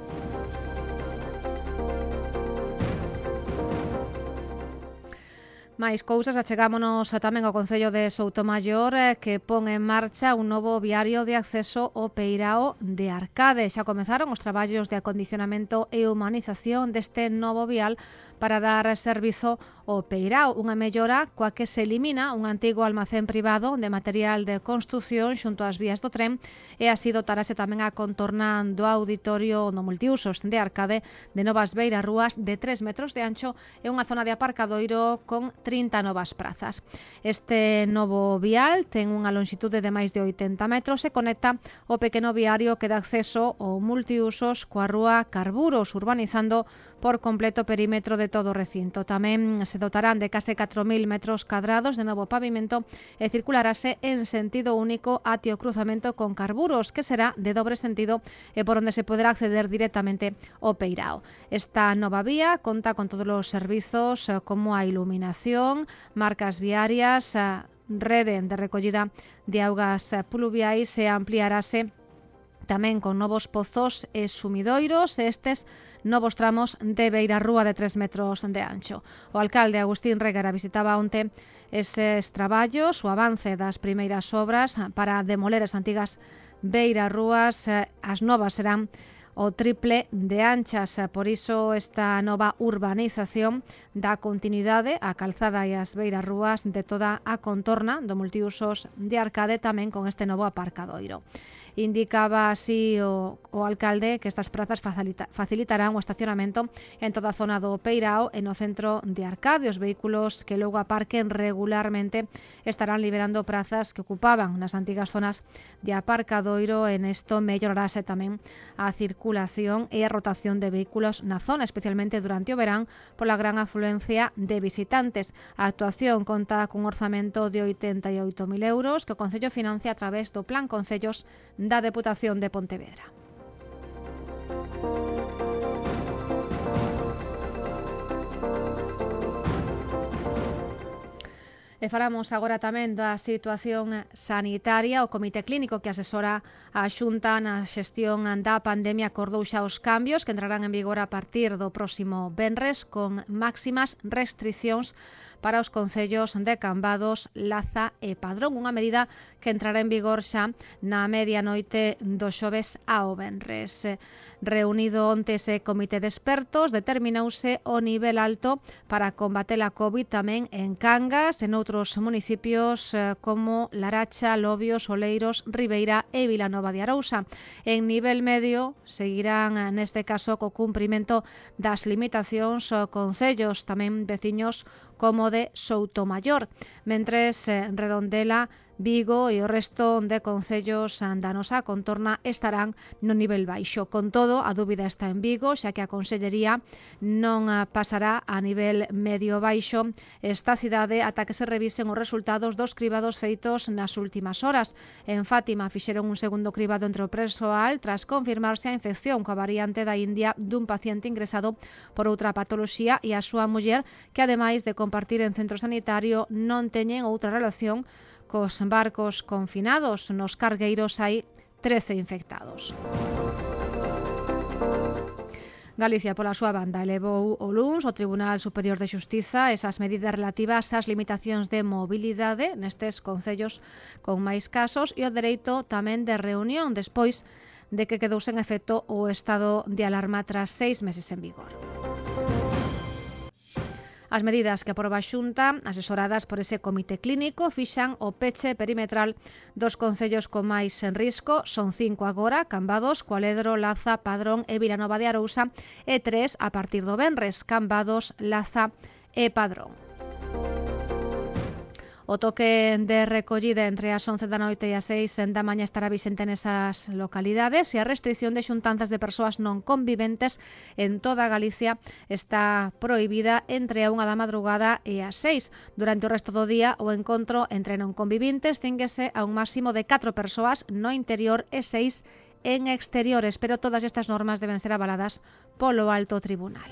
Máis cousas, achegámonos tamén ao Concello de Soutomaior que pon en marcha un novo viario de acceso ao Peirao de Arcade. Xa comezaron os traballos de acondicionamento e humanización deste novo vial para dar servizo ao Peirao, unha mellora coa que se elimina un antigo almacén privado de material de construción xunto ás vías do tren e así dotarase tamén a contorna do auditorio no multiusos de Arcade de novas beirarrúas de 3 metros de ancho e unha zona de aparcadoiro con 30 novas prazas. Este novo vial ten unha lonxitude de máis de 80 metros e conecta o pequeno viario que dá acceso ao multiusos coa rúa Carburos, urbanizando por completo o perímetro de todo o recinto. Tamén se dotarán de case 4.000 metros cadrados de novo pavimento e circularase en sentido único até o cruzamento con Carburos, que será de dobre sentido e por onde se poderá acceder directamente ao Peirao. Esta nova vía conta con todos os servizos como a iluminación, marcas viarias, rede de recollida de augas pluviais e ampliarase tamén con novos pozos e sumidoiros e estes novos tramos de beirarrúa de 3 metros de ancho. O alcalde Agustín Reguera visitaba onte eses traballos, o avance das primeiras obras para demoler as antigas beirarrúas. As novas serán o triple de anchas, por iso esta nova urbanización dá continuidade á calzada e as beirarrúas de toda a contorna do multiusos de Arcade, tamén con este novo aparcadoiro. Indicaba así o alcalde que estas prazas facilitarán o estacionamento en toda a zona do Peirao e no centro de Arcade. Os vehículos que logo aparquen regularmente estarán liberando prazas que ocupaban nas antigas zonas de aparcadoiro. En isto mellorarase tamén a circulación e a rotación de vehículos na zona, especialmente durante o verán pola gran afluencia de visitantes. A actuación conta cun orzamento de 88.000 euros que o Concello financia a través do Plan Concellos da Deputación de Pontevedra. E falamos agora tamén da situación sanitaria. O Comité Clínico que asesora a Xunta na xestión da pandemia acordou xa os cambios que entrarán en vigor a partir do próximo venres con máximas restricións para os concellos de Cambados, Laza e Padrón, unha medida que entrará en vigor xa na medianoite do xoves ao venres. Reunido onte ese comité de expertos, determinouse o nivel alto para combater a COVID tamén en Cangas, en outros municipios como Laracha, Lobios, Oleiros, Ribeira e Vilanova de Arousa. En nivel medio seguirán neste caso co cumprimento das limitacións concellos tamén veciños como de Soutomaior, mentres Redondela, Vigo e o resto de concellos da nosa contorna estarán no nivel baixo. Con todo, a dúbida está en Vigo, xa que a Consellería non pasará a nivel medio-baixo esta cidade ata que se revisen os resultados dos cribados feitos nas últimas horas. En Fátima fixeron un segundo cribado entre o persoal tras confirmarse a infección coa variante da India dun paciente ingresado por outra patoloxía e a súa muller, que ademais de compartir en centro sanitario non teñen outra relación cos barcos confinados. Nos cargueiros hai 13 infectados. Galicia, pola súa banda, elevou o luns ao Tribunal Superior de Xustiza esas medidas relativas ás limitacións de mobilidade nestes concellos con máis casos e o dereito tamén de reunión despois de que quedou sen efecto o estado de alarma tras 6 meses en vigor. As medidas que aproba a Xunta, asesoradas por ese comité clínico, fixan o peche perimetral dos concellos con máis en risco. Son 5 agora: Cambados, Cualedro, Laza, Padrón e Vilanova de Arousa, e 3 a partir do venres: Cambados, Laza e Padrón. O toque de recollida entre as 11 da noite e as 6 da mañá estará vixente nesas localidades e a restrición de xuntanzas de persoas non conviventes en toda Galicia está prohibida entre a 1 da madrugada e as 6. Durante o resto do día, o encontro entre non conviventes tínguese a un máximo de 4 persoas no interior e 6 en exteriores, pero todas estas normas deben ser avaladas polo alto tribunal.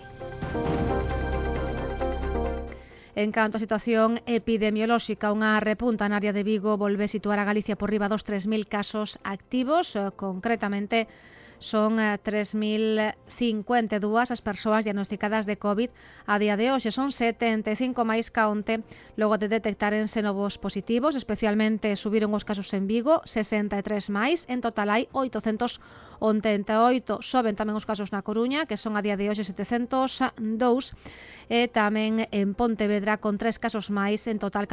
En canto á situación epidemiolóxica, unha repunta na área de Vigo volve situar a Galicia por riba dos 3.000 casos activos. Concretamente, Son 3.052 as persoas diagnosticadas de COVID a día de hoxe. Son 75 máis ca onte logo de detectárense novos positivos, especialmente subiron os casos en Vigo, 63 máis, en total hai 888. Soben tamén os casos na Coruña, que son a día de hoxe 702, e tamén en Pontevedra con 3 casos máis, en total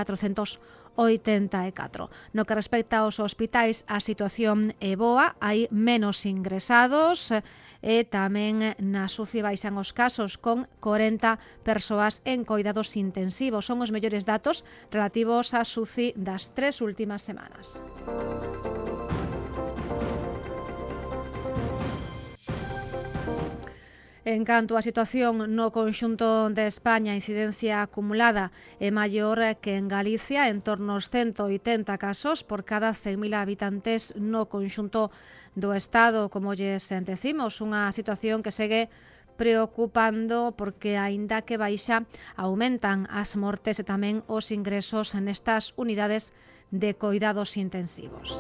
484. No que respecta aos hospitais, a situación é boa, hai menos ingresados e tamén na SUCI baixan os casos con 40 persoas en coidados intensivos. Son os mellores datos relativos á SUCI das 3 últimas semanas. En canto á situación no conxunto de España, a incidencia acumulada é maior que en Galicia, en torno aos 180 casos por cada 100.000 habitantes no conxunto do Estado. Como lles decimos, unha situación que segue preocupando porque, aínda que baixa, aumentan as mortes e tamén os ingresos nestas unidades de coidados intensivos.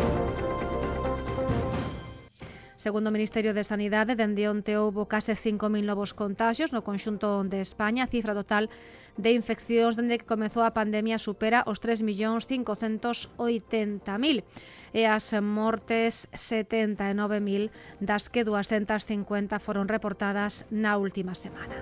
Segundo o Ministerio de Sanidade, dende onte houbo case 5.000 novos contagios no conxunto de España. A cifra total de infeccións dende que comezou a pandemia supera os 3.580.000 e as mortes 79.000, das que 250 foron reportadas na última semana.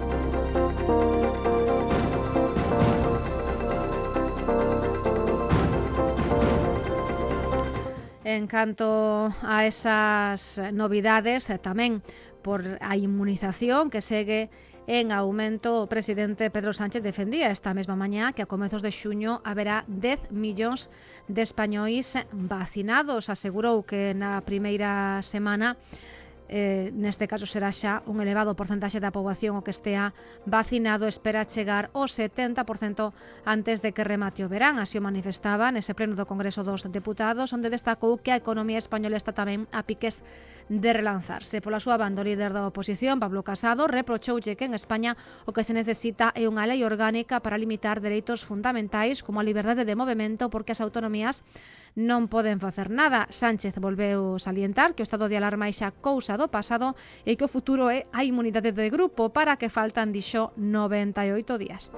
En canto a esas novidades, tamén por a inmunización que segue en aumento, o presidente Pedro Sánchez defendía esta mesma mañá que a comezos de xuño haberá 10 millóns de españois vacinados. Asegurou que na primeira semana neste caso será xa un elevado porcentaxe da poboación o que estea vacinado. Espera chegar ao 70% antes de que remate o verán. Así o manifestaba nese pleno do Congreso dos Deputados, onde destacou que a economía española está tamén a piques de relanzarse. Pola súa banda, o líder da oposición, Pablo Casado, reprochoulle que en España o que se necesita é unha lei orgánica para limitar dereitos fundamentais como a liberdade de movimento, porque as autonomías non poden facer nada. Sánchez volveu salientar que o estado de alarma é xa cousa do pasado e que o futuro é a inmunidade de grupo, para que faltan, dixo, 98 días.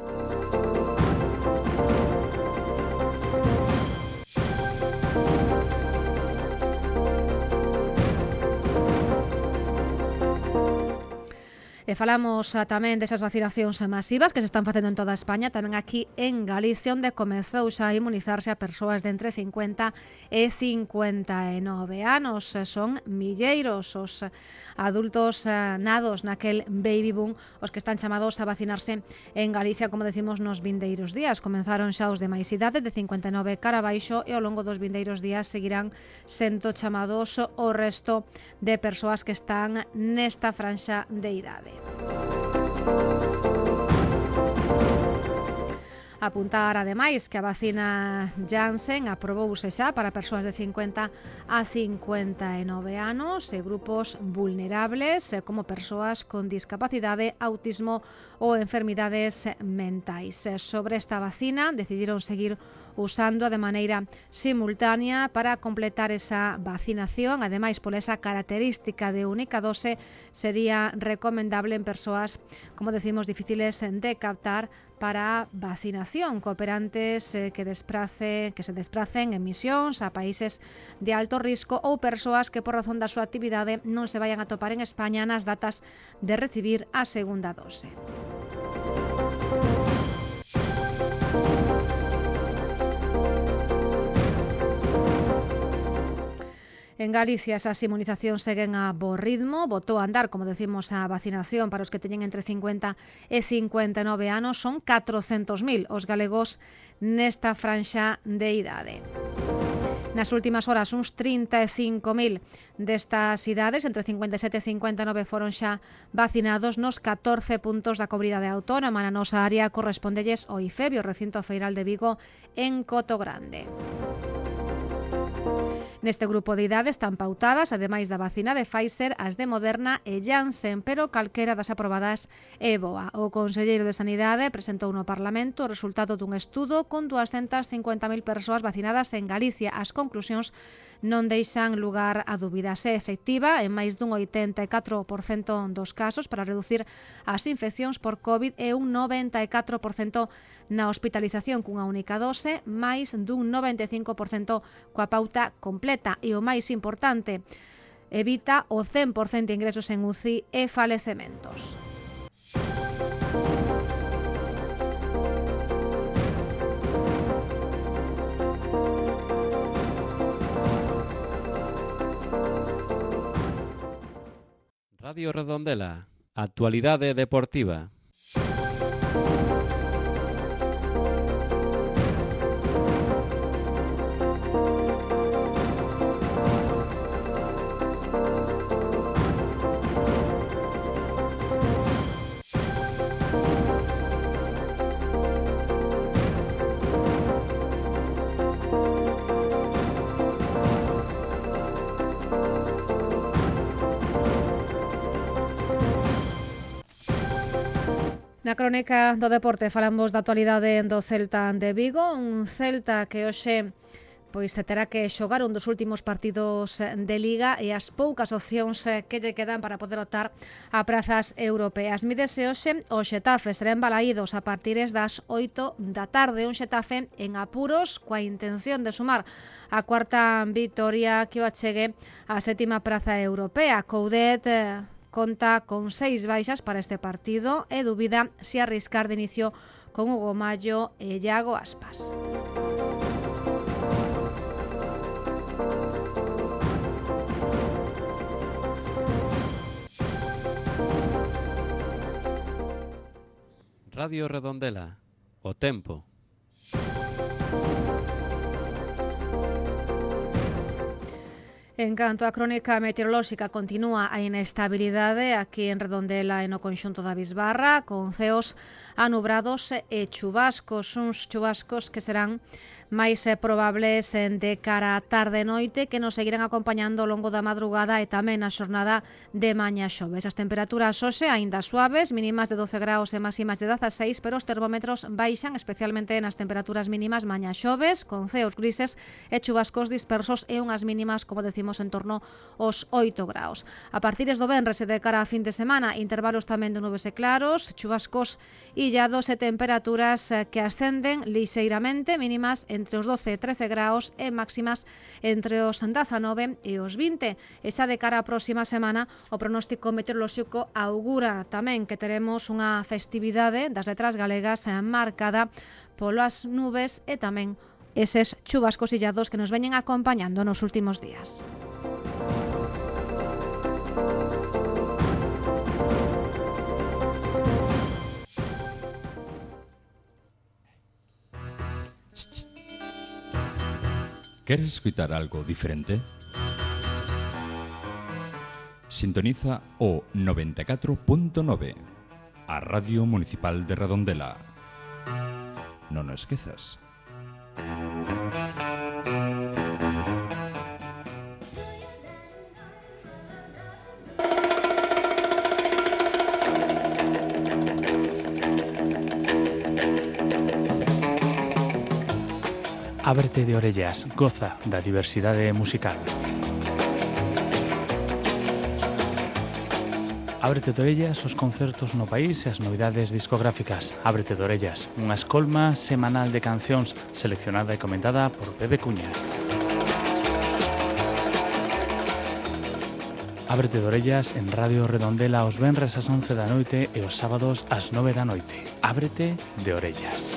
E falamos tamén desas vacinacións masivas que se están facendo en toda España, tamén aquí en Galicia, onde comezou xa a inmunizarse a persoas de entre 50 e 59 anos. Son milleiros os adultos nados naquel baby boom os que están chamados a vacinarse en Galicia, como decimos, nos vindeiros días. Comenzaron xa os de máis idade, de 59 cara abaixo, e ao longo dos vindeiros días seguirán sendo chamados o resto de persoas que están nesta franxa de idade. Apuntar, ademais, que a vacina Janssen aprobouse xa para persoas de 50 a 59 anos e grupos vulnerables como persoas con discapacidade, autismo ou enfermidades mentais. Sobre esta vacina decidiron seguir usándoa de maneira simultánea para completar esa vacinación. Ademais, pola esa característica de única dose, sería recomendable en persoas, como decimos, difíciles de captar para a vacinación, cooperantes que se despracen en misións a países de alto risco ou persoas que por razón da súa actividade non se vayan a topar en España nas datas de recibir a segunda dose. En Galicia esas inmunizacións seguen a bo ritmo. Botou a andar, como decimos, a vacinación para os que teñen entre 50 e 59 anos. Son 400.000 os galegos nesta franxa de idade. Nas últimas horas, uns 35.000 destas idades, entre 57 e 59, foron xa vacinados nos 14 puntos da Comunidade Autónoma. Na nosa área correspondelles o IFEBI, o recinto feiral de Vigo, en Coto Grande. Neste grupo de idade están pautadas, ademais da vacina de Pfizer, as de Moderna e Janssen, pero calquera das aprobadas é boa. O conselleiro de Sanidade presentou no Parlamento o resultado dun estudo con 250.000 persoas vacinadas en Galicia. As conclusións non deixan lugar a dúbidas. É efectiva en máis dun 84% dos casos para reducir as infeccións por COVID e un 94% na hospitalización cunha única dose, máis dun 95% coa pauta completa e o máis importante, evita o 100% de ingresos en UCI e falecementos. Radio Redondela, actualidade deportiva. Na crónica do deporte falamos da actualidade do Celta de Vigo, un Celta que hoxe se terá que xogar un dos últimos partidos de Liga e as poucas opcións que lle quedan para poder optar a prazas europeas. Mídese hoxe o Xetafe, será en Balaídos a partir das 8 da tarde, un Xetafe en apuros coa intención de sumar a cuarta vitoria que o achegue á sétima praza europea. Coudet conta con 6 baixas para este partido e dubida se arriscar de inicio con Hugo Mallo e Iago Aspas. Radio Redondela, o tempo. En canto á crónica meteorolóxica, continúa a inestabilidade aquí en Redondela e no conxunto da Bisbarra, con ceos anubrados e chubascos, uns chubascos que serán máis probables de cara a tarde e noite, que nos seguirán acompañando ao longo da madrugada e tamén na xornada de mañá xoves. As temperaturas hoxe aínda suaves, mínimas de 12 graus e máximas de 16, pero os termómetros baixan, especialmente nas temperaturas mínimas mañá xoves, con ceos grises e chubascos dispersos e unhas mínimas, como decimos, en torno aos 8 graus. A partires do venres e de cara a fin de semana, intervalos tamén de nubes e claros, chubascos illados e temperaturas que ascenden lixeiramente, mínimas entre os 12 e 13 graus e máximas entre os 19 e os 20. E xa de cara á próxima semana, o pronóstico meteorolóxico augura tamén que teremos unha festividade das letras galegas marcada polas nubes e tamén eses chubascos illados que nos veñen acompañando nos últimos días. ¿Queres escutar algo diferente? Sintoniza o 94.9, a Radio Municipal de Redondela. Non o esquezas. Ábrete de orellas, goza da diversidade musical. Ábrete de orellas os concertos no país e as novidades discográficas. Ábrete de orellas, unha escolma semanal de cancións seleccionada e comentada por Pepe Cuña. Ábrete de orellas en Radio Redondela os venres ás 11 da noite e os sábados ás 9 da noite. Ábrete de orellas.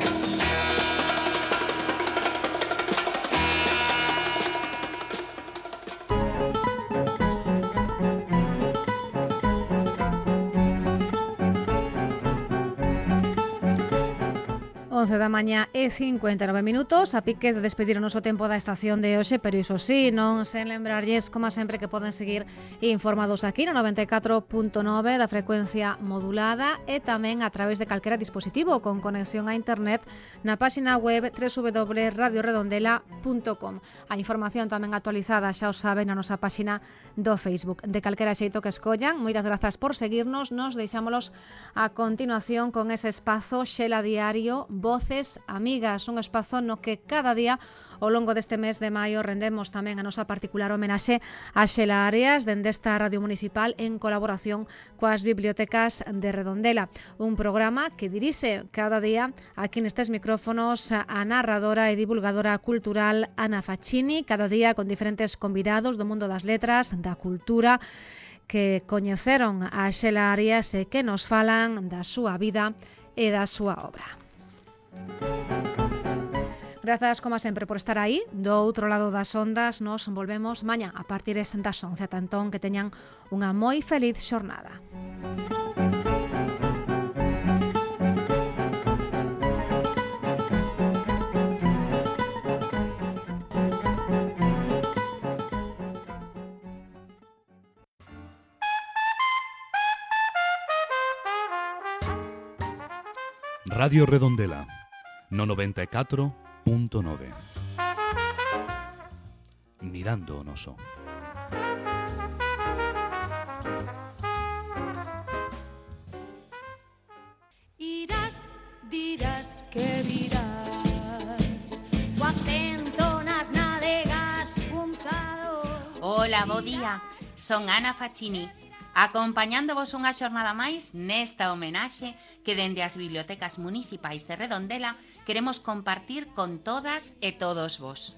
11 da mañá e 59 minutos, a pique de despedir o noso tempo da estación de hoxe, pero iso sí, non sen lembrarlles, como sempre, que poden seguir informados aquí no 94.9 da frecuencia modulada e tamén a través de calquera dispositivo con conexión a internet na páxina web www.radioredondela.com. A información tamén actualizada, xa o saben, na nosa páxina do Facebook. De calquera xeito que escollan, moitas grazas por seguirnos, nos deixámolos a continuación con ese espazo Xela Diario, Voces Amigas, un espazo no que cada día ao longo deste mes de maio rendemos tamén a nosa particular homenaxe a Xela Arias dende esta Radio Municipal en colaboración coas bibliotecas de Redondela, un programa que dirixe cada día aquí nestes micrófonos a narradora e divulgadora cultural Ana Facchini, cada día con diferentes convidados do mundo das letras, da cultura, que coñeceron a Xela Arias e que nos falan da súa vida e da súa obra. Grazas, como sempre, por estar aí. Do outro lado das ondas, nos volvemos mañá a partir das 11. Ata entón, que teñan unha moi feliz xornada. Radio Redondela, no 94.9. Mirando o noso. Irás, dirás que virás, o acento nas nadegas puntado. Hola, bo día. Son Ana Facchini, acompañándovos unha xornada máis nesta homenaxe que dende as bibliotecas municipais de Redondela queremos compartir con todas e todos vos.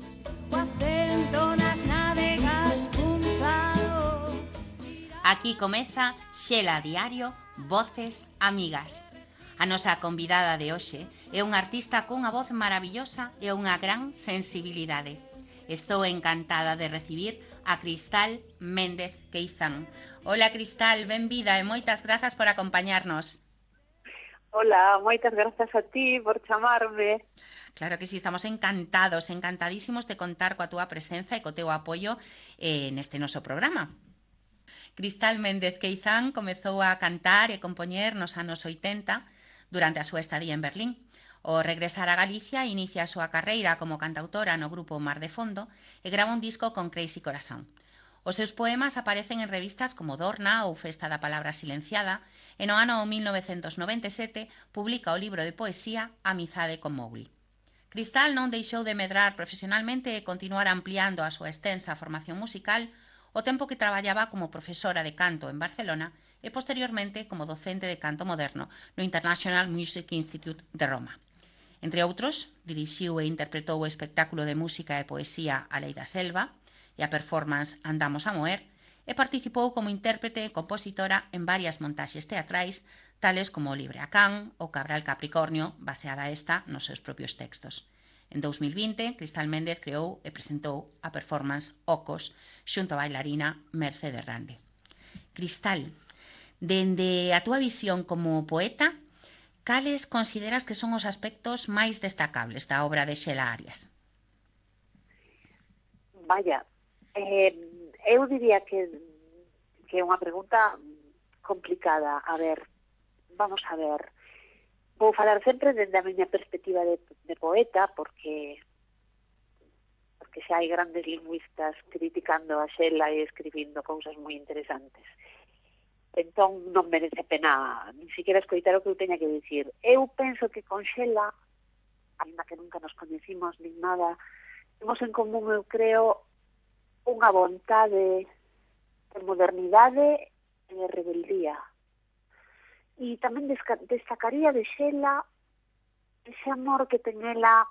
Aquí comeza Xela Diario, Voces Amigas. A nosa convidada de hoxe é unha artista cunha voz maravillosa e unha gran sensibilidade. Estou encantada de recibir a Cristal Méndez Queizán. Hola, Cristal, benvida e moitas grazas por acompañarnos. Hola, moitas grazas a ti por chamarme. Claro que sí, estamos encantados, encantadísimos de contar coa túa presenza e co teu apoio neste noso programa. Cristal Méndez Queizán comezou a cantar e compoñer nos anos 80 durante a súa estadía en Berlín. Ao regresar a Galicia, inicia a súa carreira como cantautora no grupo Mar de Fondo e grava un disco con Crazy Corazón. Os seus poemas aparecen en revistas como Dorna ou Festa da Palabra Silenciada e no ano 1997 publica o libro de poesía Amizade con Mowgli. Cristal non deixou de medrar profesionalmente e continuar ampliando a súa extensa formación musical o tempo que traballaba como profesora de canto en Barcelona e posteriormente como docente de canto moderno no International Music Institute de Roma. Entre outros, dirixiu e interpretou o espectáculo de música e poesía A Lei da Selva e a performance Andamos a Moer e participou como intérprete e compositora en varias montaxes teatrais tales como o Libre a Can ou Cabral Capricornio, baseada esta nos seus propios textos. En 2020, Cristal Méndez creou e presentou a performance Ocos xunto a bailarina Mercede Rande. Cristal, dende a túa visión como poeta, cales consideras que son os aspectos máis destacables da obra de Xela Arias? Vaya, eu diría que é unha pregunta complicada. A ver, vamos a ver. Vou falar sempre desde a miña perspectiva de poeta, porque xa hai grandes lingüistas criticando a Xela e escribindo cousas moi interesantes. Entón non merece pena ni siquiera escoitar o que eu teña que dicir. Eu penso que con Xela, ainda que nunca nos coñecimos nin nada, temos en común, eu creo, unha vontade de modernidade e de rebeldía. E tamén destacaría de Xela ese amor que ten ela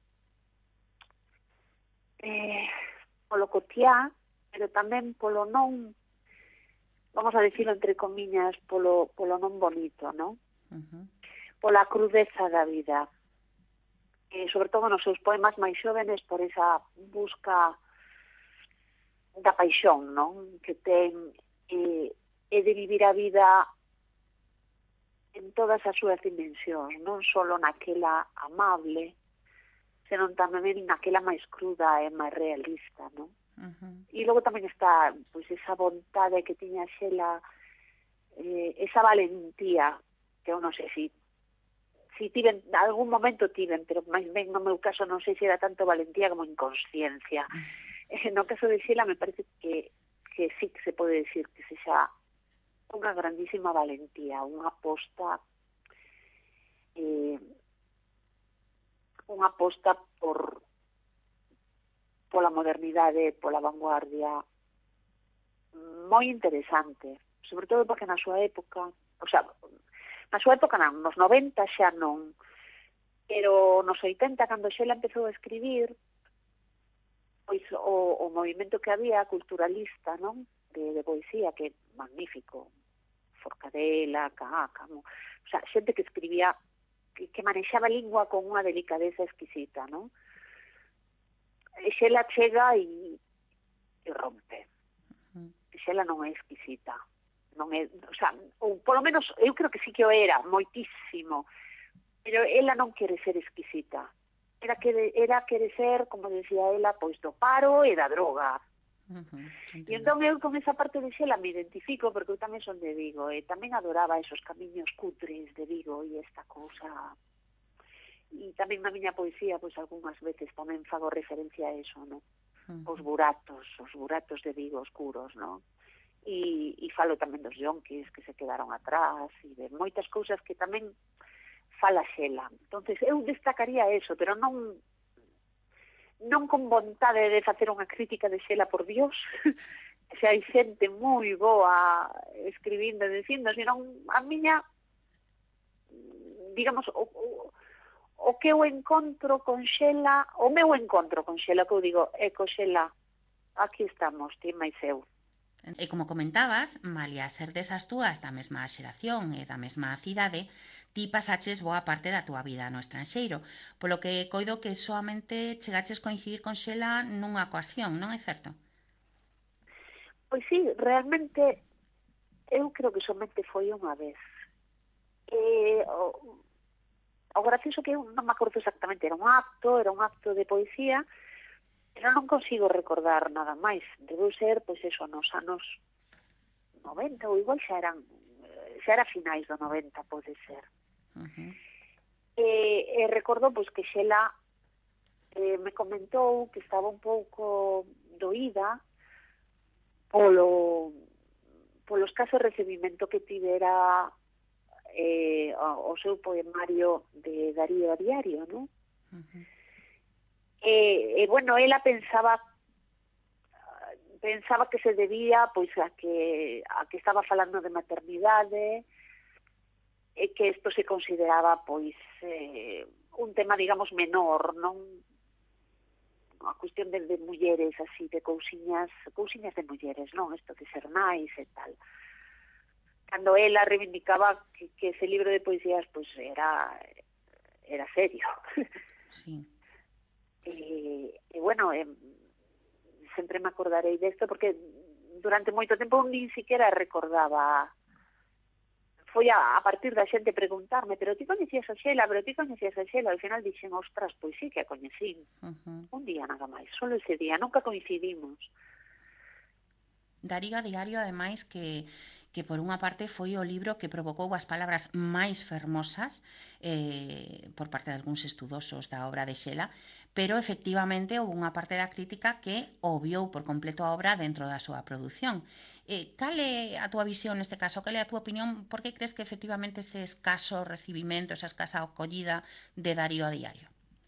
polo cotiá, pero tamén polo non, vamos a dicirlo entre comiñas, polo non bonito, non? Pola crudeza da vida. E sobre todo nos seus poemas máis xóvenes por esa busca da paixón, non? Que ten e de vivir a vida en todas as súas dimensións, non só naquela amable, senón tamén naquela máis cruda e máis realista, non? E logo tamén está pois esa vontade que tiña Xela, esa valentía, que eu non sei se tiven, algún momento tiven, pero máis ben no meu caso non sei se era tanto valentía como inconsciencia. No caso de Xela me parece que sí que se pode decir que sexa unha grandísima valentía, unha aposta unha aposta pola modernidade, pola vanguardia, moi interesante, sobre todo porque na súa época, nos 90 xa non, pero nos 80, cando Xela empezou a escribir, pois o movimento que había culturalista, non? De poesía, que é magnífico, Forcadela, Cácamo, xente que escribía, que manexaba a lingua con unha delicadeza exquisita, non? E Xela chega e rompe. Xela non é exquisita, non é, ou polo menos eu creo que sí que o era, moitísimo, pero ela non quere ser exquisita, era quere ser, como decía ela, pois do paro e da droga. E entón eu con esa parte de Xela me identifico, porque eu tamén son de Vigo, e tamén adoraba esos camiños cutres de Vigo e esta cousa. E tamén na miña poesía, pois algunhas veces tamén fago referencia a eso, non? Os buratos de Vigo oscuros, non? E falo tamén dos yonquis que se quedaron atrás, e de moitas cousas que tamén fala Xela. Entonces eu destacaría eso, pero non con vontade de facer unha crítica de Xela, por Dios, se hai xente moi boa escribindo e dicindo, senón a miña, digamos, o que eu encontro con Xela, o meu encontro con Xela, que eu digo, co Xela, aquí estamos, ti máis eu. E como comentabas, malia ser desas túas da mesma xeración e da mesma cidade, ti pasaches boa parte da túa vida no estranxeiro, polo que coido que soamente chegaches coincidir con Xela nunha ocasión, non é certo? Pois sí, realmente eu creo que somente foi unha vez. O gracioso que eu non me acordo exactamente, era un acto de poesía, pero non consigo recordar nada máis. Debeu ser, pois eso, nos anos 90, ou igual xa era finais do 90, pode ser. E recordo, pois, que Xela me comentou que estaba un pouco doída polo escaso recibimento que tivera o seu poemario de Darío a Diario, non? Bueno, ela pensaba que se debía pois a que estaba falando de maternidade e que isto se consideraba pois un tema, digamos, menor, non? A cuestión de mulleres, así, de cousiñas de mulleres, non? Isto de ser máis e tal. Cando ela reivindicaba que ese libro de poesías pois era serio. Sí. E bueno, sempre me acordarei desto porque durante moito tempo nin siquiera recordaba. Foi a partir da xente preguntarme, pero ti coñecías a Xela, ao final dixen, ostras, pois sí que a coñecín. Un día nada máis, solo ese día, nunca coincidimos. Darío a Diario, ademais, que por unha parte foi o libro que provocou as palabras máis fermosas por parte de algúns estudosos da obra de Xela, pero efectivamente houve unha parte da crítica que obviou por completo a obra dentro da súa produción. Cal é a túa visión neste caso? Cal é a túa opinión? Por que crees que efectivamente ese escaso recibimento, esa escasa acollida de Darío a Diario?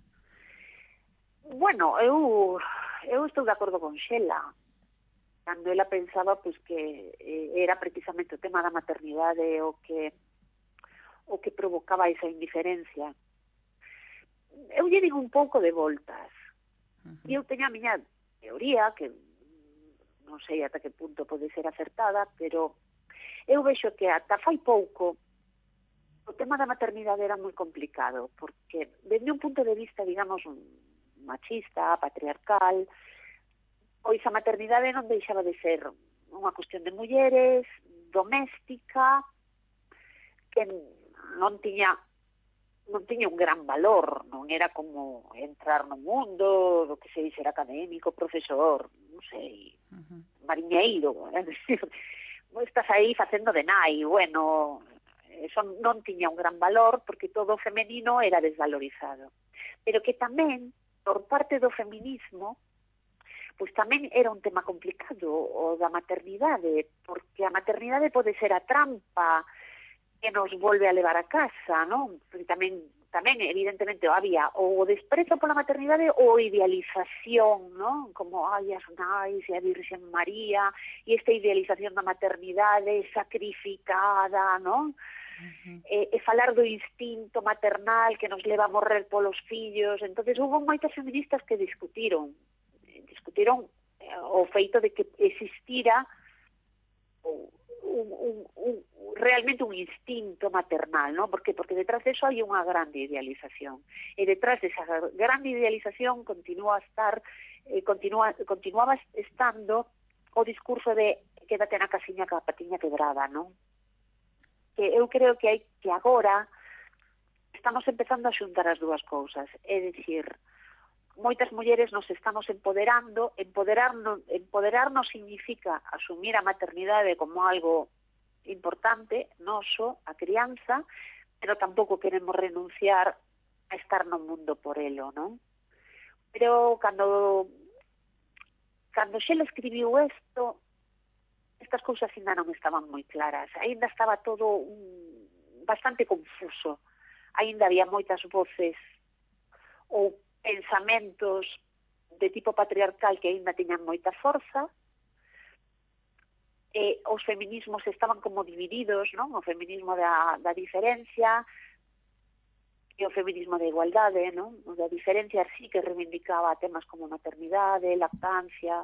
Bueno, eu estou de acordo con Xela. Cando ela pensaba pois que era precisamente o tema da maternidade o que provocaba esa indiferencia. Eu lle digo un pouco de voltas. E eu teño a miña teoría, que non sei ata que punto pode ser acertada, pero eu vexo que ata fai pouco o tema da maternidade era moi complicado, porque desde un punto de vista, digamos, machista, patriarcal, pois a maternidade non deixaba de ser unha cuestión de mulleres, doméstica, que non tiña un gran valor, non era como entrar no mundo, do que se dice, ser académico, profesor, non sei, mariñeiro, é dicir, estás aí facendo de nai, bueno, eso non tiña un gran valor porque todo o femenino era desvalorizado. Pero que tamén, por parte do feminismo, pois tamén era un tema complicado o da maternidade, porque a maternidade pode ser a trampa que nos volve a levar a casa, non? Porque tamén tamén, evidentemente, había o desprezo pola maternidade ou idealización, non? Como, ai, as nais e a Virxen María, e esta idealización da maternidade sacrificada, non? E falar do instinto maternal que nos leva a morrer polos fillos. Entonces, houve moitas feministas que discutiron o feito de que existira realmente un instinto maternal, ¿no? Porque detrás de eso hai unha grande idealización. E detrás desa grande idealización continuaba estando o discurso de quédate na casiña ca patiña quebrada, non? Que eu creo que agora estamos empezando a xuntar as dúas cousas. É dicir, moitas mulleres nos estamos empoderando. Empoderarnos significa asumir a maternidade como algo importante, noso, a crianza, pero tampouco queremos renunciar a estar no mundo por elo, non? Pero cando Xela escribiu isto, estas cousas ainda non estaban moi claras, ainda estaba todo bastante confuso, ainda había moitas voces ou pensamentos de tipo patriarcal que ainda tiñan moita forza, os feminismos estaban como divididos, non? O feminismo da diferencia e o feminismo da igualdade, non? O da diferencia sí que reivindicaba temas como maternidade, lactancia,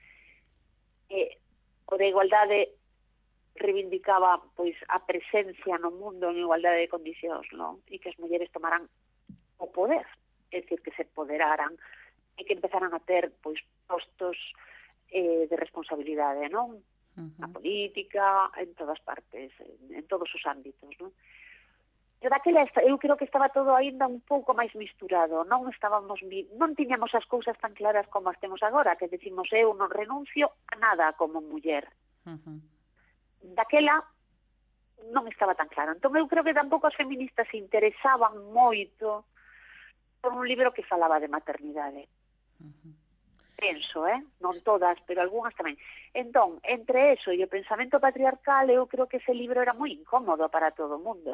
o da igualdade reivindicaba pois a presencia no mundo en igualdade de condicións, non? E que as mulleres tomaran o poder, é dicir, que se empoderaran e que empezaran a ter pois postos de responsabilidade, non? Na política, en todas partes, en todos os ámbitos, non? Pero daquela eu creo que estaba todo aínda un pouco máis misturado, non tiñamos as cousas tan claras como as temos agora, que decimos eu non renuncio a nada como muller. Daquela non estaba tan claro. Entón eu creo que tampouco as feministas se interesaban moito por un libro que falaba de maternidade. Penso, non todas, pero algunhas tamén. Entón, entre eso e o pensamento patriarcal, eu creo que ese libro era moi incómodo para todo o mundo.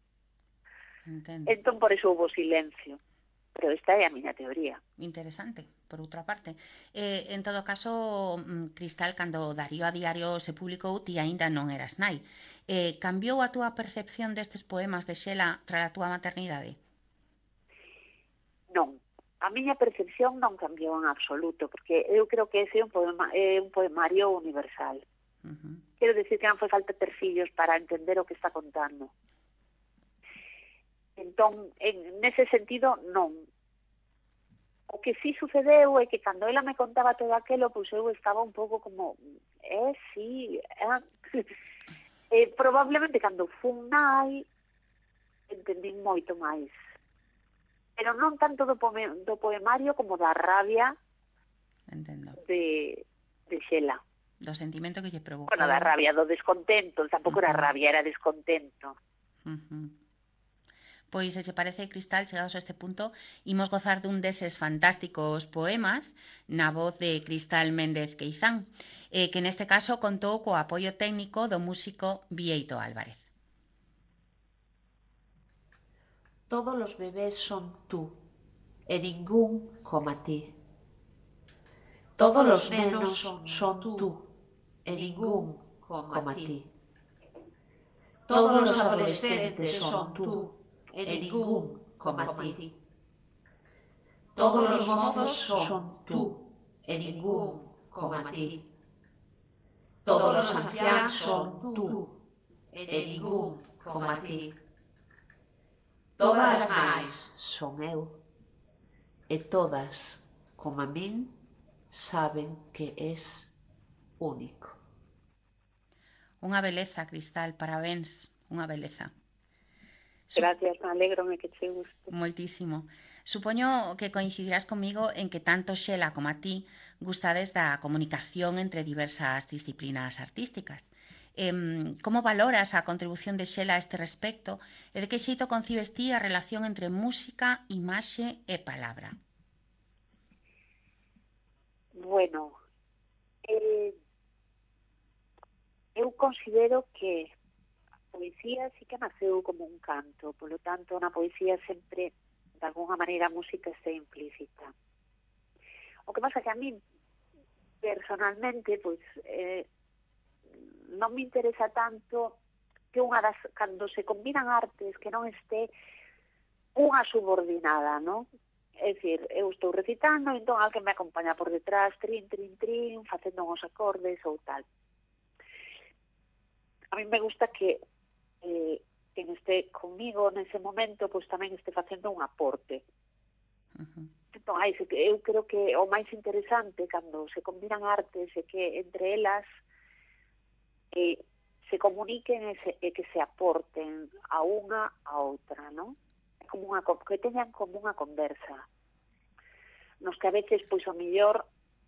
Entón, por eso houve silencio. Pero esta é a miña teoría. Interesante, por outra parte. En todo caso, Cristal, cando Darío a Diario se publicou, ti aínda non eras nai. Cambiou a túa percepción destes poemas de Xela tras a túa maternidade? Non. A miña percepción non cambiou en absoluto, porque eu creo que ese é un poemario universal. Quero dicir que non foi falta ter fillos para entender o que está contando. Entón, nese sentido, non. O que sí sucedeu é que cando ela me contaba todo aquelo, pois eu estaba un pouco como, sí, probablemente cando fun nai entendí moito máis. Pero non tanto do poemario como da rabia de Xela. Do sentimento que lle provocou. Bueno, da rabia, do descontento, tampouco era rabia, era descontento. Pois, se che parece, Cristal, chegados a este punto, imos gozar dun deses fantásticos poemas na voz de Cristal Méndez Queizán, que neste caso contou co apoio técnico do músico Bieito Álvarez. Todos os bebés son tú, e ningún coma ti. Todos os nenos son tú, e ningún coma ti. Todos os adolescentes son tú, e ningún coma ti. Todos os mozos son tú, e ningún coma ti. Todos os anciáns son tú, e ningún coma ti. Todas as nais son eu, e todas, como a min, saben que és único. Unha beleza, Cristal, parabéns, unha beleza. Gracias, me alegro que che guste. Moitísimo. Supoño que coincidirás comigo en que tanto Xela como a ti gustades da comunicación entre diversas disciplinas artísticas. Como valoras a contribución de Xela a este respecto e de que xeito concibes ti a relación entre música, imaxe e palabra? Bueno, eu considero que poesía sí que naceu como un canto, polo tanto, na poesía sempre, de alguna maneira, a música está implícita. O que pasa que a mí, personalmente, pois, non me interesa tanto que cando se combinan artes, que non este unha subordinada, non? É dicir, eu estou recitando, entón alguén me acompaña por detrás, trin, trin, trin, facendo uns acordes ou tal. A mí me gusta que quen este comigo nese momento, pois tamén este facendo un aporte. Entón, eu creo que o máis interesante cando se combinan artes é que entre elas se comuniquen e que se aporten a unha a outra, non? Como que teñan como unha conversa. Nos que a veces, pois, o mellor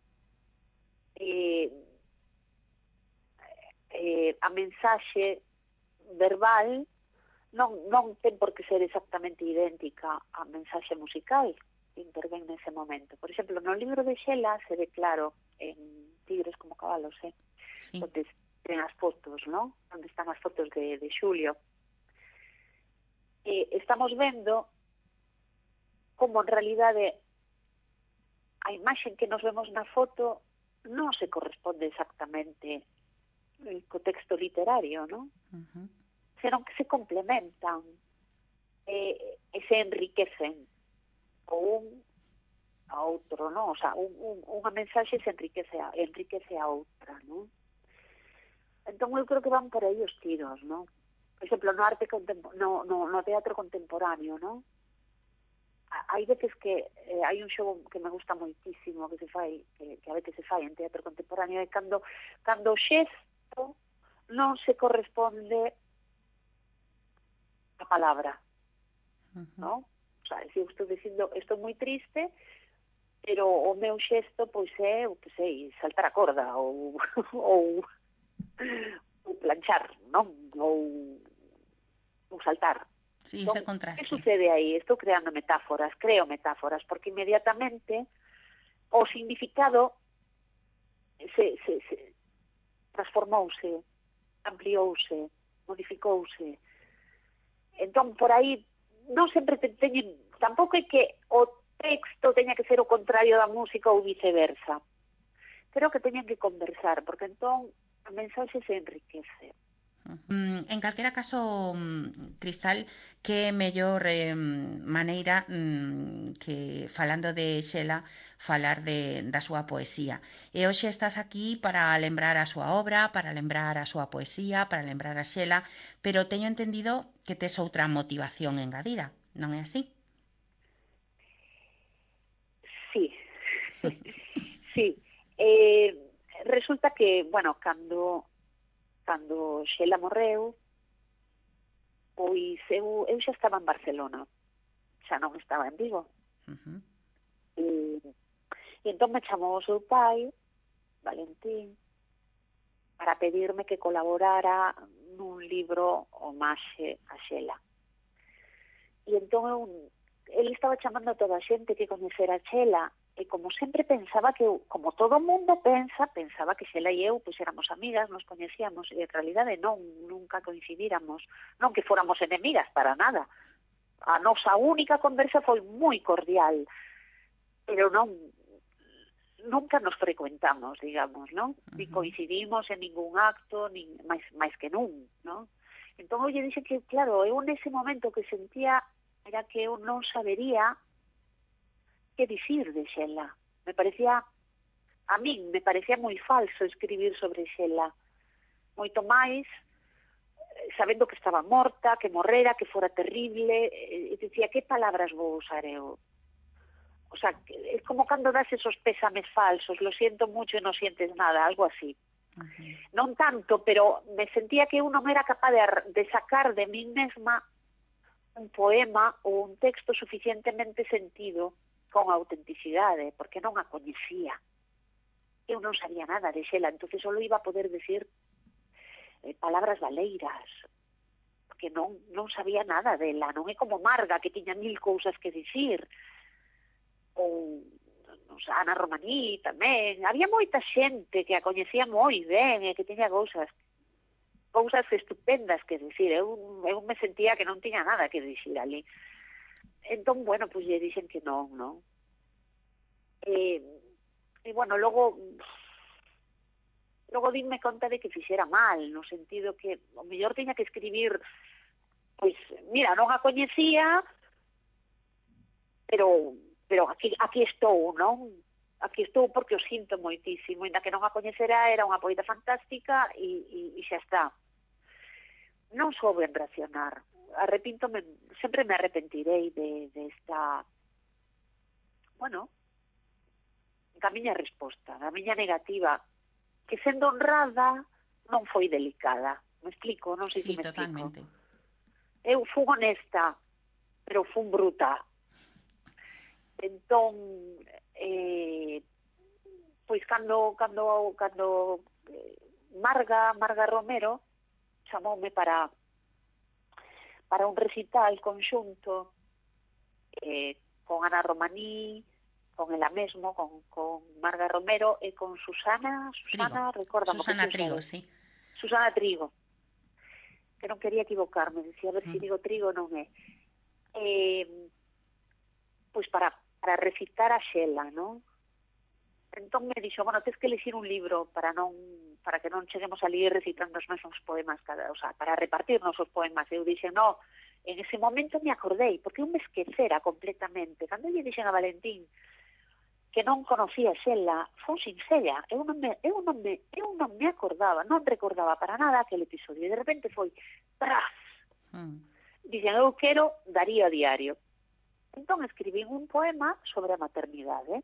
a mensaxe verbal non ten por que ser exactamente idéntica á mensaxe musical que intervén nese momento. Por exemplo, no libro de Xela se ve claro en Tigres como cabalos, onde ten as fotos, non? Onde están as fotos de Xulio. Estamos vendo como en realidade a imaxe que nos vemos na foto non se corresponde exactamente co texto literario, non? Senón que se complementan e se enriquecen o un a outro, non? O sea, unha mensaxe se enriquece a outra, non? Entón eu creo que van por aí os tiros, non? Por exemplo, no teatro contemporáneo, non? Hai veces que hai un xogo que me gusta moitísimo que se fai, que a veces se fai en teatro contemporáneo, é cando o xesto non se corresponde a palabra, non? O sea, eu estou dicindo, estou moi triste, pero o meu xesto, pois é, o que sei, saltar a corda ou planchar, non? Ou saltar. Sí, ese contraste. Que sucede aí? Estou creando metáforas, creo metáforas, porque inmediatamente o significado se transformouse, ampliouse, modificouse. Entón, por aí, non sempre teñen, tampouco é que o texto teña que ser o contrario da música ou viceversa. Creo que teñen que conversar, porque entón a mensaxe se enriquece. En calquera caso, Cristal, que mellor maneira que falando de Xela falar da súa poesía. E hoxe estás aquí para lembrar a súa obra, para lembrar a súa poesía, para lembrar a Xela, pero teño entendido que tes outra motivación engadida, non é así? Sí. Sí. Resulta que, bueno, cando Xela morreu, pois eu xa estaba en Barcelona, xa non estaba en Vigo. E entón me chamou o seu pai, Valentín, para pedirme que colaborara nun libro homaxe a Xela. E entón ele estaba chamando a toda a xente que coñecera a Xela, e como sempre pensaba que eu, como todo o mundo pensaba que Xela e eu pois éramos amigas, nos coñecíamos, e en realidade non, nunca coincidíramos, non que fóramos enemigas, para nada. A nosa única conversa foi moi cordial, pero nunca nos frecuentamos, digamos, non? Ni coincidimos en ningún acto, nin máis que nun, non? Entón eu lle dixen que, claro, eu nese momento que sentía era que eu non sabería que dicir de Xela. A min me parecía moi falso escribir sobre Xela. Moito máis, sabendo que estaba morta, que morrera, que fora terrible, e dicía, que palabras vou usar eu? O sea, é como cando das esos pésames falsos, lo siento mucho e non sientes nada, algo así. Non tanto, pero me sentía que eu non era capaz de sacar de mí mesma un poema ou un texto suficientemente sentido con autenticidade, porque non a coñecía. Eu non sabía nada de Xela, entonces só iba a poder decir palabras baleiras, porque non sabía nada dela, non é como Marga, que tiña 1000 cousas que dicir, ou Ana Romaní tamén, había moita xente que a coñecía moi ben e que tiña cousas. cousas estupendas que dicir, eu me sentía que non tiña nada que dicir ali. Entón, bueno, pois lle dixen que non, non? E bueno, logo dime conta de que fixera mal, no sentido que o mellor tiña que escribir, pois, mira, non a coñecía, pero aquí estou, non? Aquí estou porque o sinto moitísimo, ainda que non a coñecera, era unha poeta fantástica e xa está. Non souben reaccionar. Sempre me arrepentirei de esta, bueno, da miña resposta, da miña negativa, que sendo honrada non foi delicada. Me explico? Non sei se me totalmente. explico. Eu fui honesta, pero fui bruta. Entón, pois cando Marga Romero chamoume para un recital conxunto con Ana Romaní, con ela mesmo, con Marga Romero e con Susana, recórdamo. Susana Trigo, sí. Susana Trigo, que non quería equivocarme, decía, a ver se digo Trigo non é. Pois para recitar a Xela, non? Entón me dixo, bueno, tens que elixir un libro para que non cheguemos a lir recitando os mesmos poemas, o sea, para repartirnos os poemas. Eu dixen, no, en ese momento me acordei, porque eu me esquecera completamente. Cando lle dixen a Valentín que non conocía Xela, foi sincera, eu non me acordaba, non recordaba para nada aquel episodio, e de repente foi, tras, dixen, eu quero Darío a diario. Entón escribí un poema sobre a maternidade,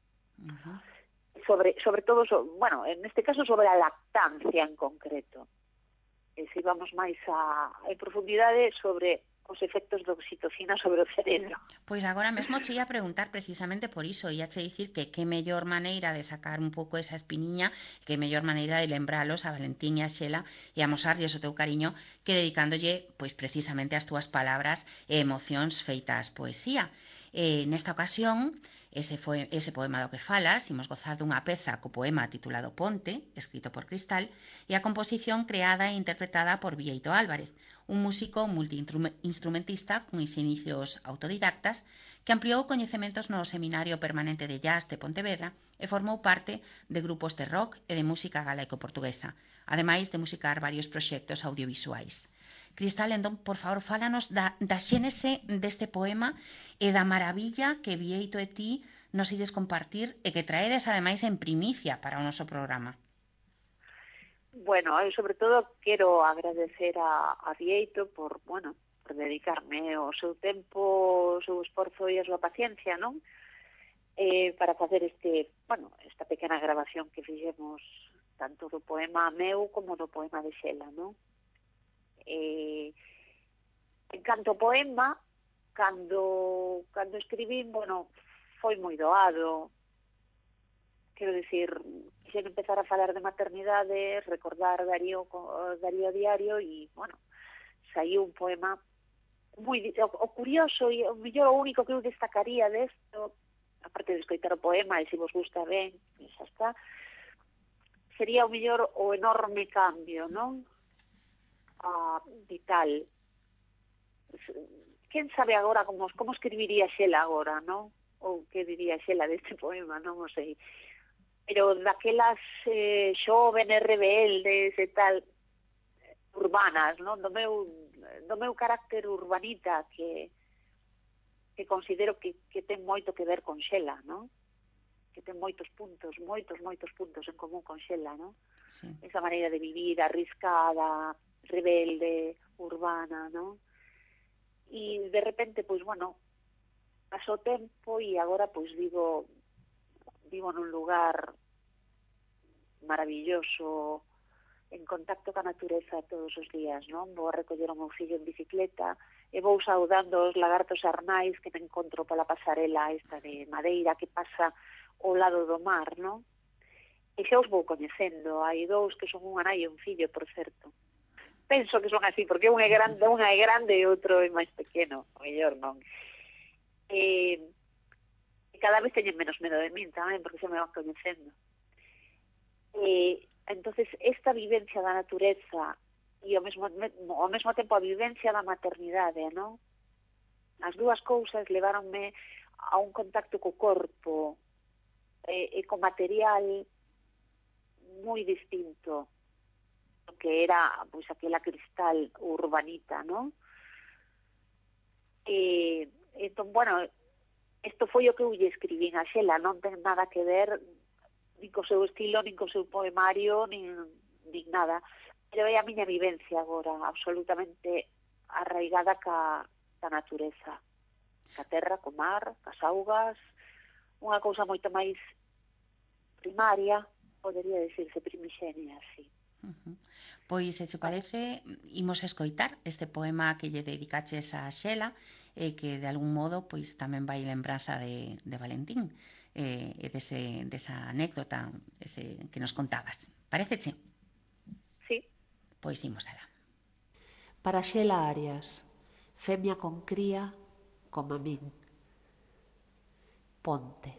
sobre todo, bueno, en este caso sobre a lactancia en concreto. E se vamos máis en profundidade sobre os efectos da oxitocina sobre o cerebro. Pois agora mesmo che ia preguntar precisamente por iso, ia che dicir que mellor maneira de sacar un pouco esa espiniña, que mellor maneira de lembralos a Valentín e a Xela e amosarlles o teu cariño que dedicándolle pois precisamente as túas palabras e emocións feitas poesía. Nesta ocasión, ese poema do que falas, imos gozar dunha peza co poema titulado Ponte, escrito por Cristal, e a composición creada e interpretada por Bieito Álvarez, un músico multiinstrumentista con inicios autodidactas que ampliou coñecementos no Seminario Permanente de Jazz de Pontevedra e formou parte de grupos de rock e de música galaico-portuguesa, ademais de musicar varios proxectos audiovisuais. Cristal, entón, por favor, fálanos da xénese deste poema e da maravilla que Bieito e ti nos ides compartir e que traedes, ademais, en primicia para o noso programa. Bueno, eu sobre todo quero agradecer a Bieito por dedicarme o seu tempo, o seu esforzo e a súa paciencia, non? Para facer esta pequena grabación que fixemos tanto do poema meu como do poema de Xela, non? En canto ao poema, cando escribín, foi moi doado. Quero dicir, quixen empezar a falar de maternidade, recordar Darío a diario e, saiu un poema moi... O curioso e o mellor o único que eu destacaría desto, aparte de escoitar o poema e se vos gusta ben, xa está, sería o mellor o enorme cambio, non? Vital. Quen sabe agora como escribiría Xela agora, non? Ou que diría Xela deste poema, non o sei. Pero daquelas xóvenes rebeldes e tal, urbanas, non? Do meu carácter urbanita que considero que ten moito que ver con Xela, non? Que ten moitos puntos en común con Xela, non? Sí. Esa maneira de vivir arriscada, rebelde, urbana, non? E de repente, pasou tempo e agora, vivo nun lugar maravilloso, en contacto ca natureza todos os días, non? Vou a recoller o meu fillo en bicicleta e vou saudando os lagartos arnais que me encontro pola pasarela esta de madeira que pasa ao lado do mar, non? E xa os vou coñecendo, hai dous que son unha nai e un fillo, por certo. Penso que son así, porque unha é grande e outro é máis pequeno, o mellor non. E cada vez teñen menos medo de min tamén, porque xa me van coñecendo. Entonces, esta vivencia da natureza e ao mesmo tempo a vivencia da maternidade, non? As dúas cousas leváronme a un contacto co corpo e co material moi distinto do que era pois aquela cristal urbanita, non? E entón, bueno, isto foi o que eu lle escribín a Xela, non ten nada que ver nin co seu estilo, nin co seu poemario, nin nada. Pero é a miña vivencia agora, absolutamente arraigada ca natureza, ca terra, co mar, cas augas, unha cousa moito máis primaria, podería decirse primixenia, así. Pois, se che parece, imos escoitar este poema que lle dedicaches a Xela e que de algún modo pois tamén vai lembranza de Valentín e desa anécdota que nos contabas. Paréceche? Sí. Pois imos alá. Para Xela Arias, femia con cría como a min. Ponte.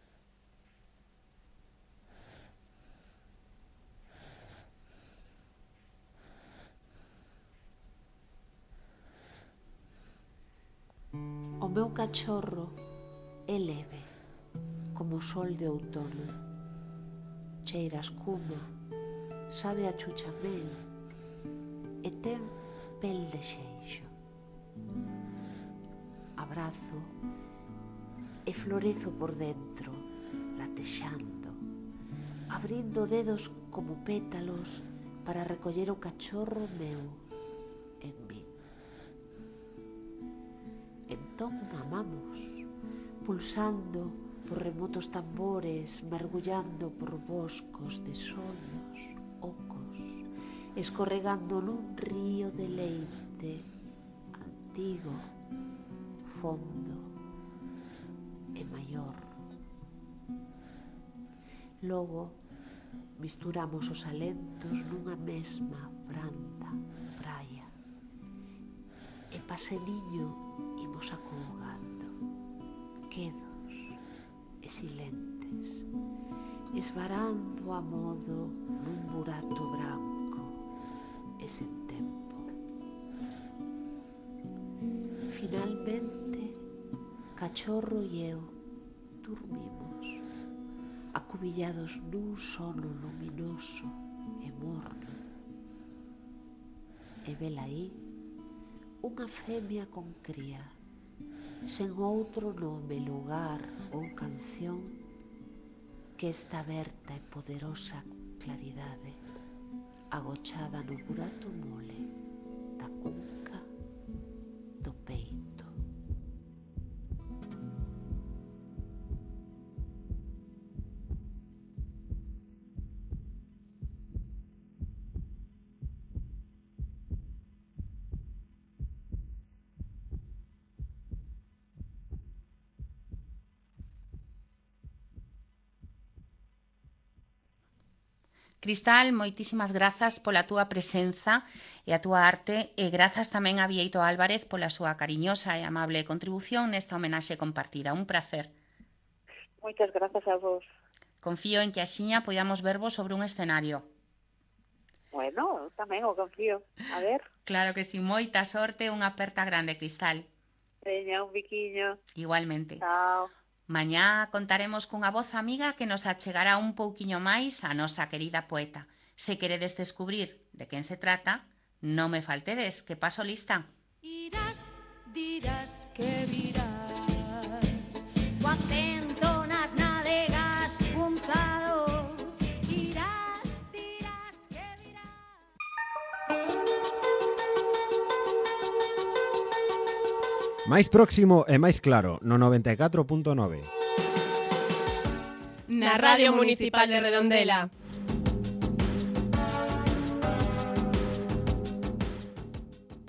O meu cachorro é leve, como o sol de outono. Cheira a escuma, sabe a chuchamel e ten pel de xeixo. Abrazo e florezo por dentro, latexando, abrindo dedos como pétalos para recoller o cachorro meu en min. Entón mamamos, pulsando por remotos tambores, mergullando por boscos de soños ocos, escorregando nun río de leite antigo, fondo e maior. Logo misturamos os alentos nunha mesma branda praia e paseniño imos acougando, quedos e silentes, esvarando a modo nun burato branco e sen tempo. Finalmente, cachorro e eu dormimos, acubillados nun sono luminoso e morno. E velaí unha femia con cría, sen outro nome, lugar ou canción que esta aberta e poderosa claridade, agochada no burato mole da cunca do peito. Cristal, moitísimas grazas pola túa presenza e a túa arte e grazas tamén a Bieito Álvarez pola súa cariñosa e amable contribución nesta homenaxe compartida. Un placer. Moitas grazas a vos. Confío en que axiña podamos vervos sobre un escenario. Bueno, tamén o confío. A ver. Claro que si, moita sorte e unha aperta grande, Cristal. Veña, un biquiño. Igualmente. Chao. Mañá contaremos cunha voz amiga que nos achegará un pouquiño máis a nosa querida poeta. Se queredes descubrir de quen se trata, non me faltedes, que paso lista. Irás, dirás que virás, o acento nas nadegas punzado. Irás, dirás que virás. Máis próximo e máis claro, no 94.9. Na Radio Municipal de Redondela.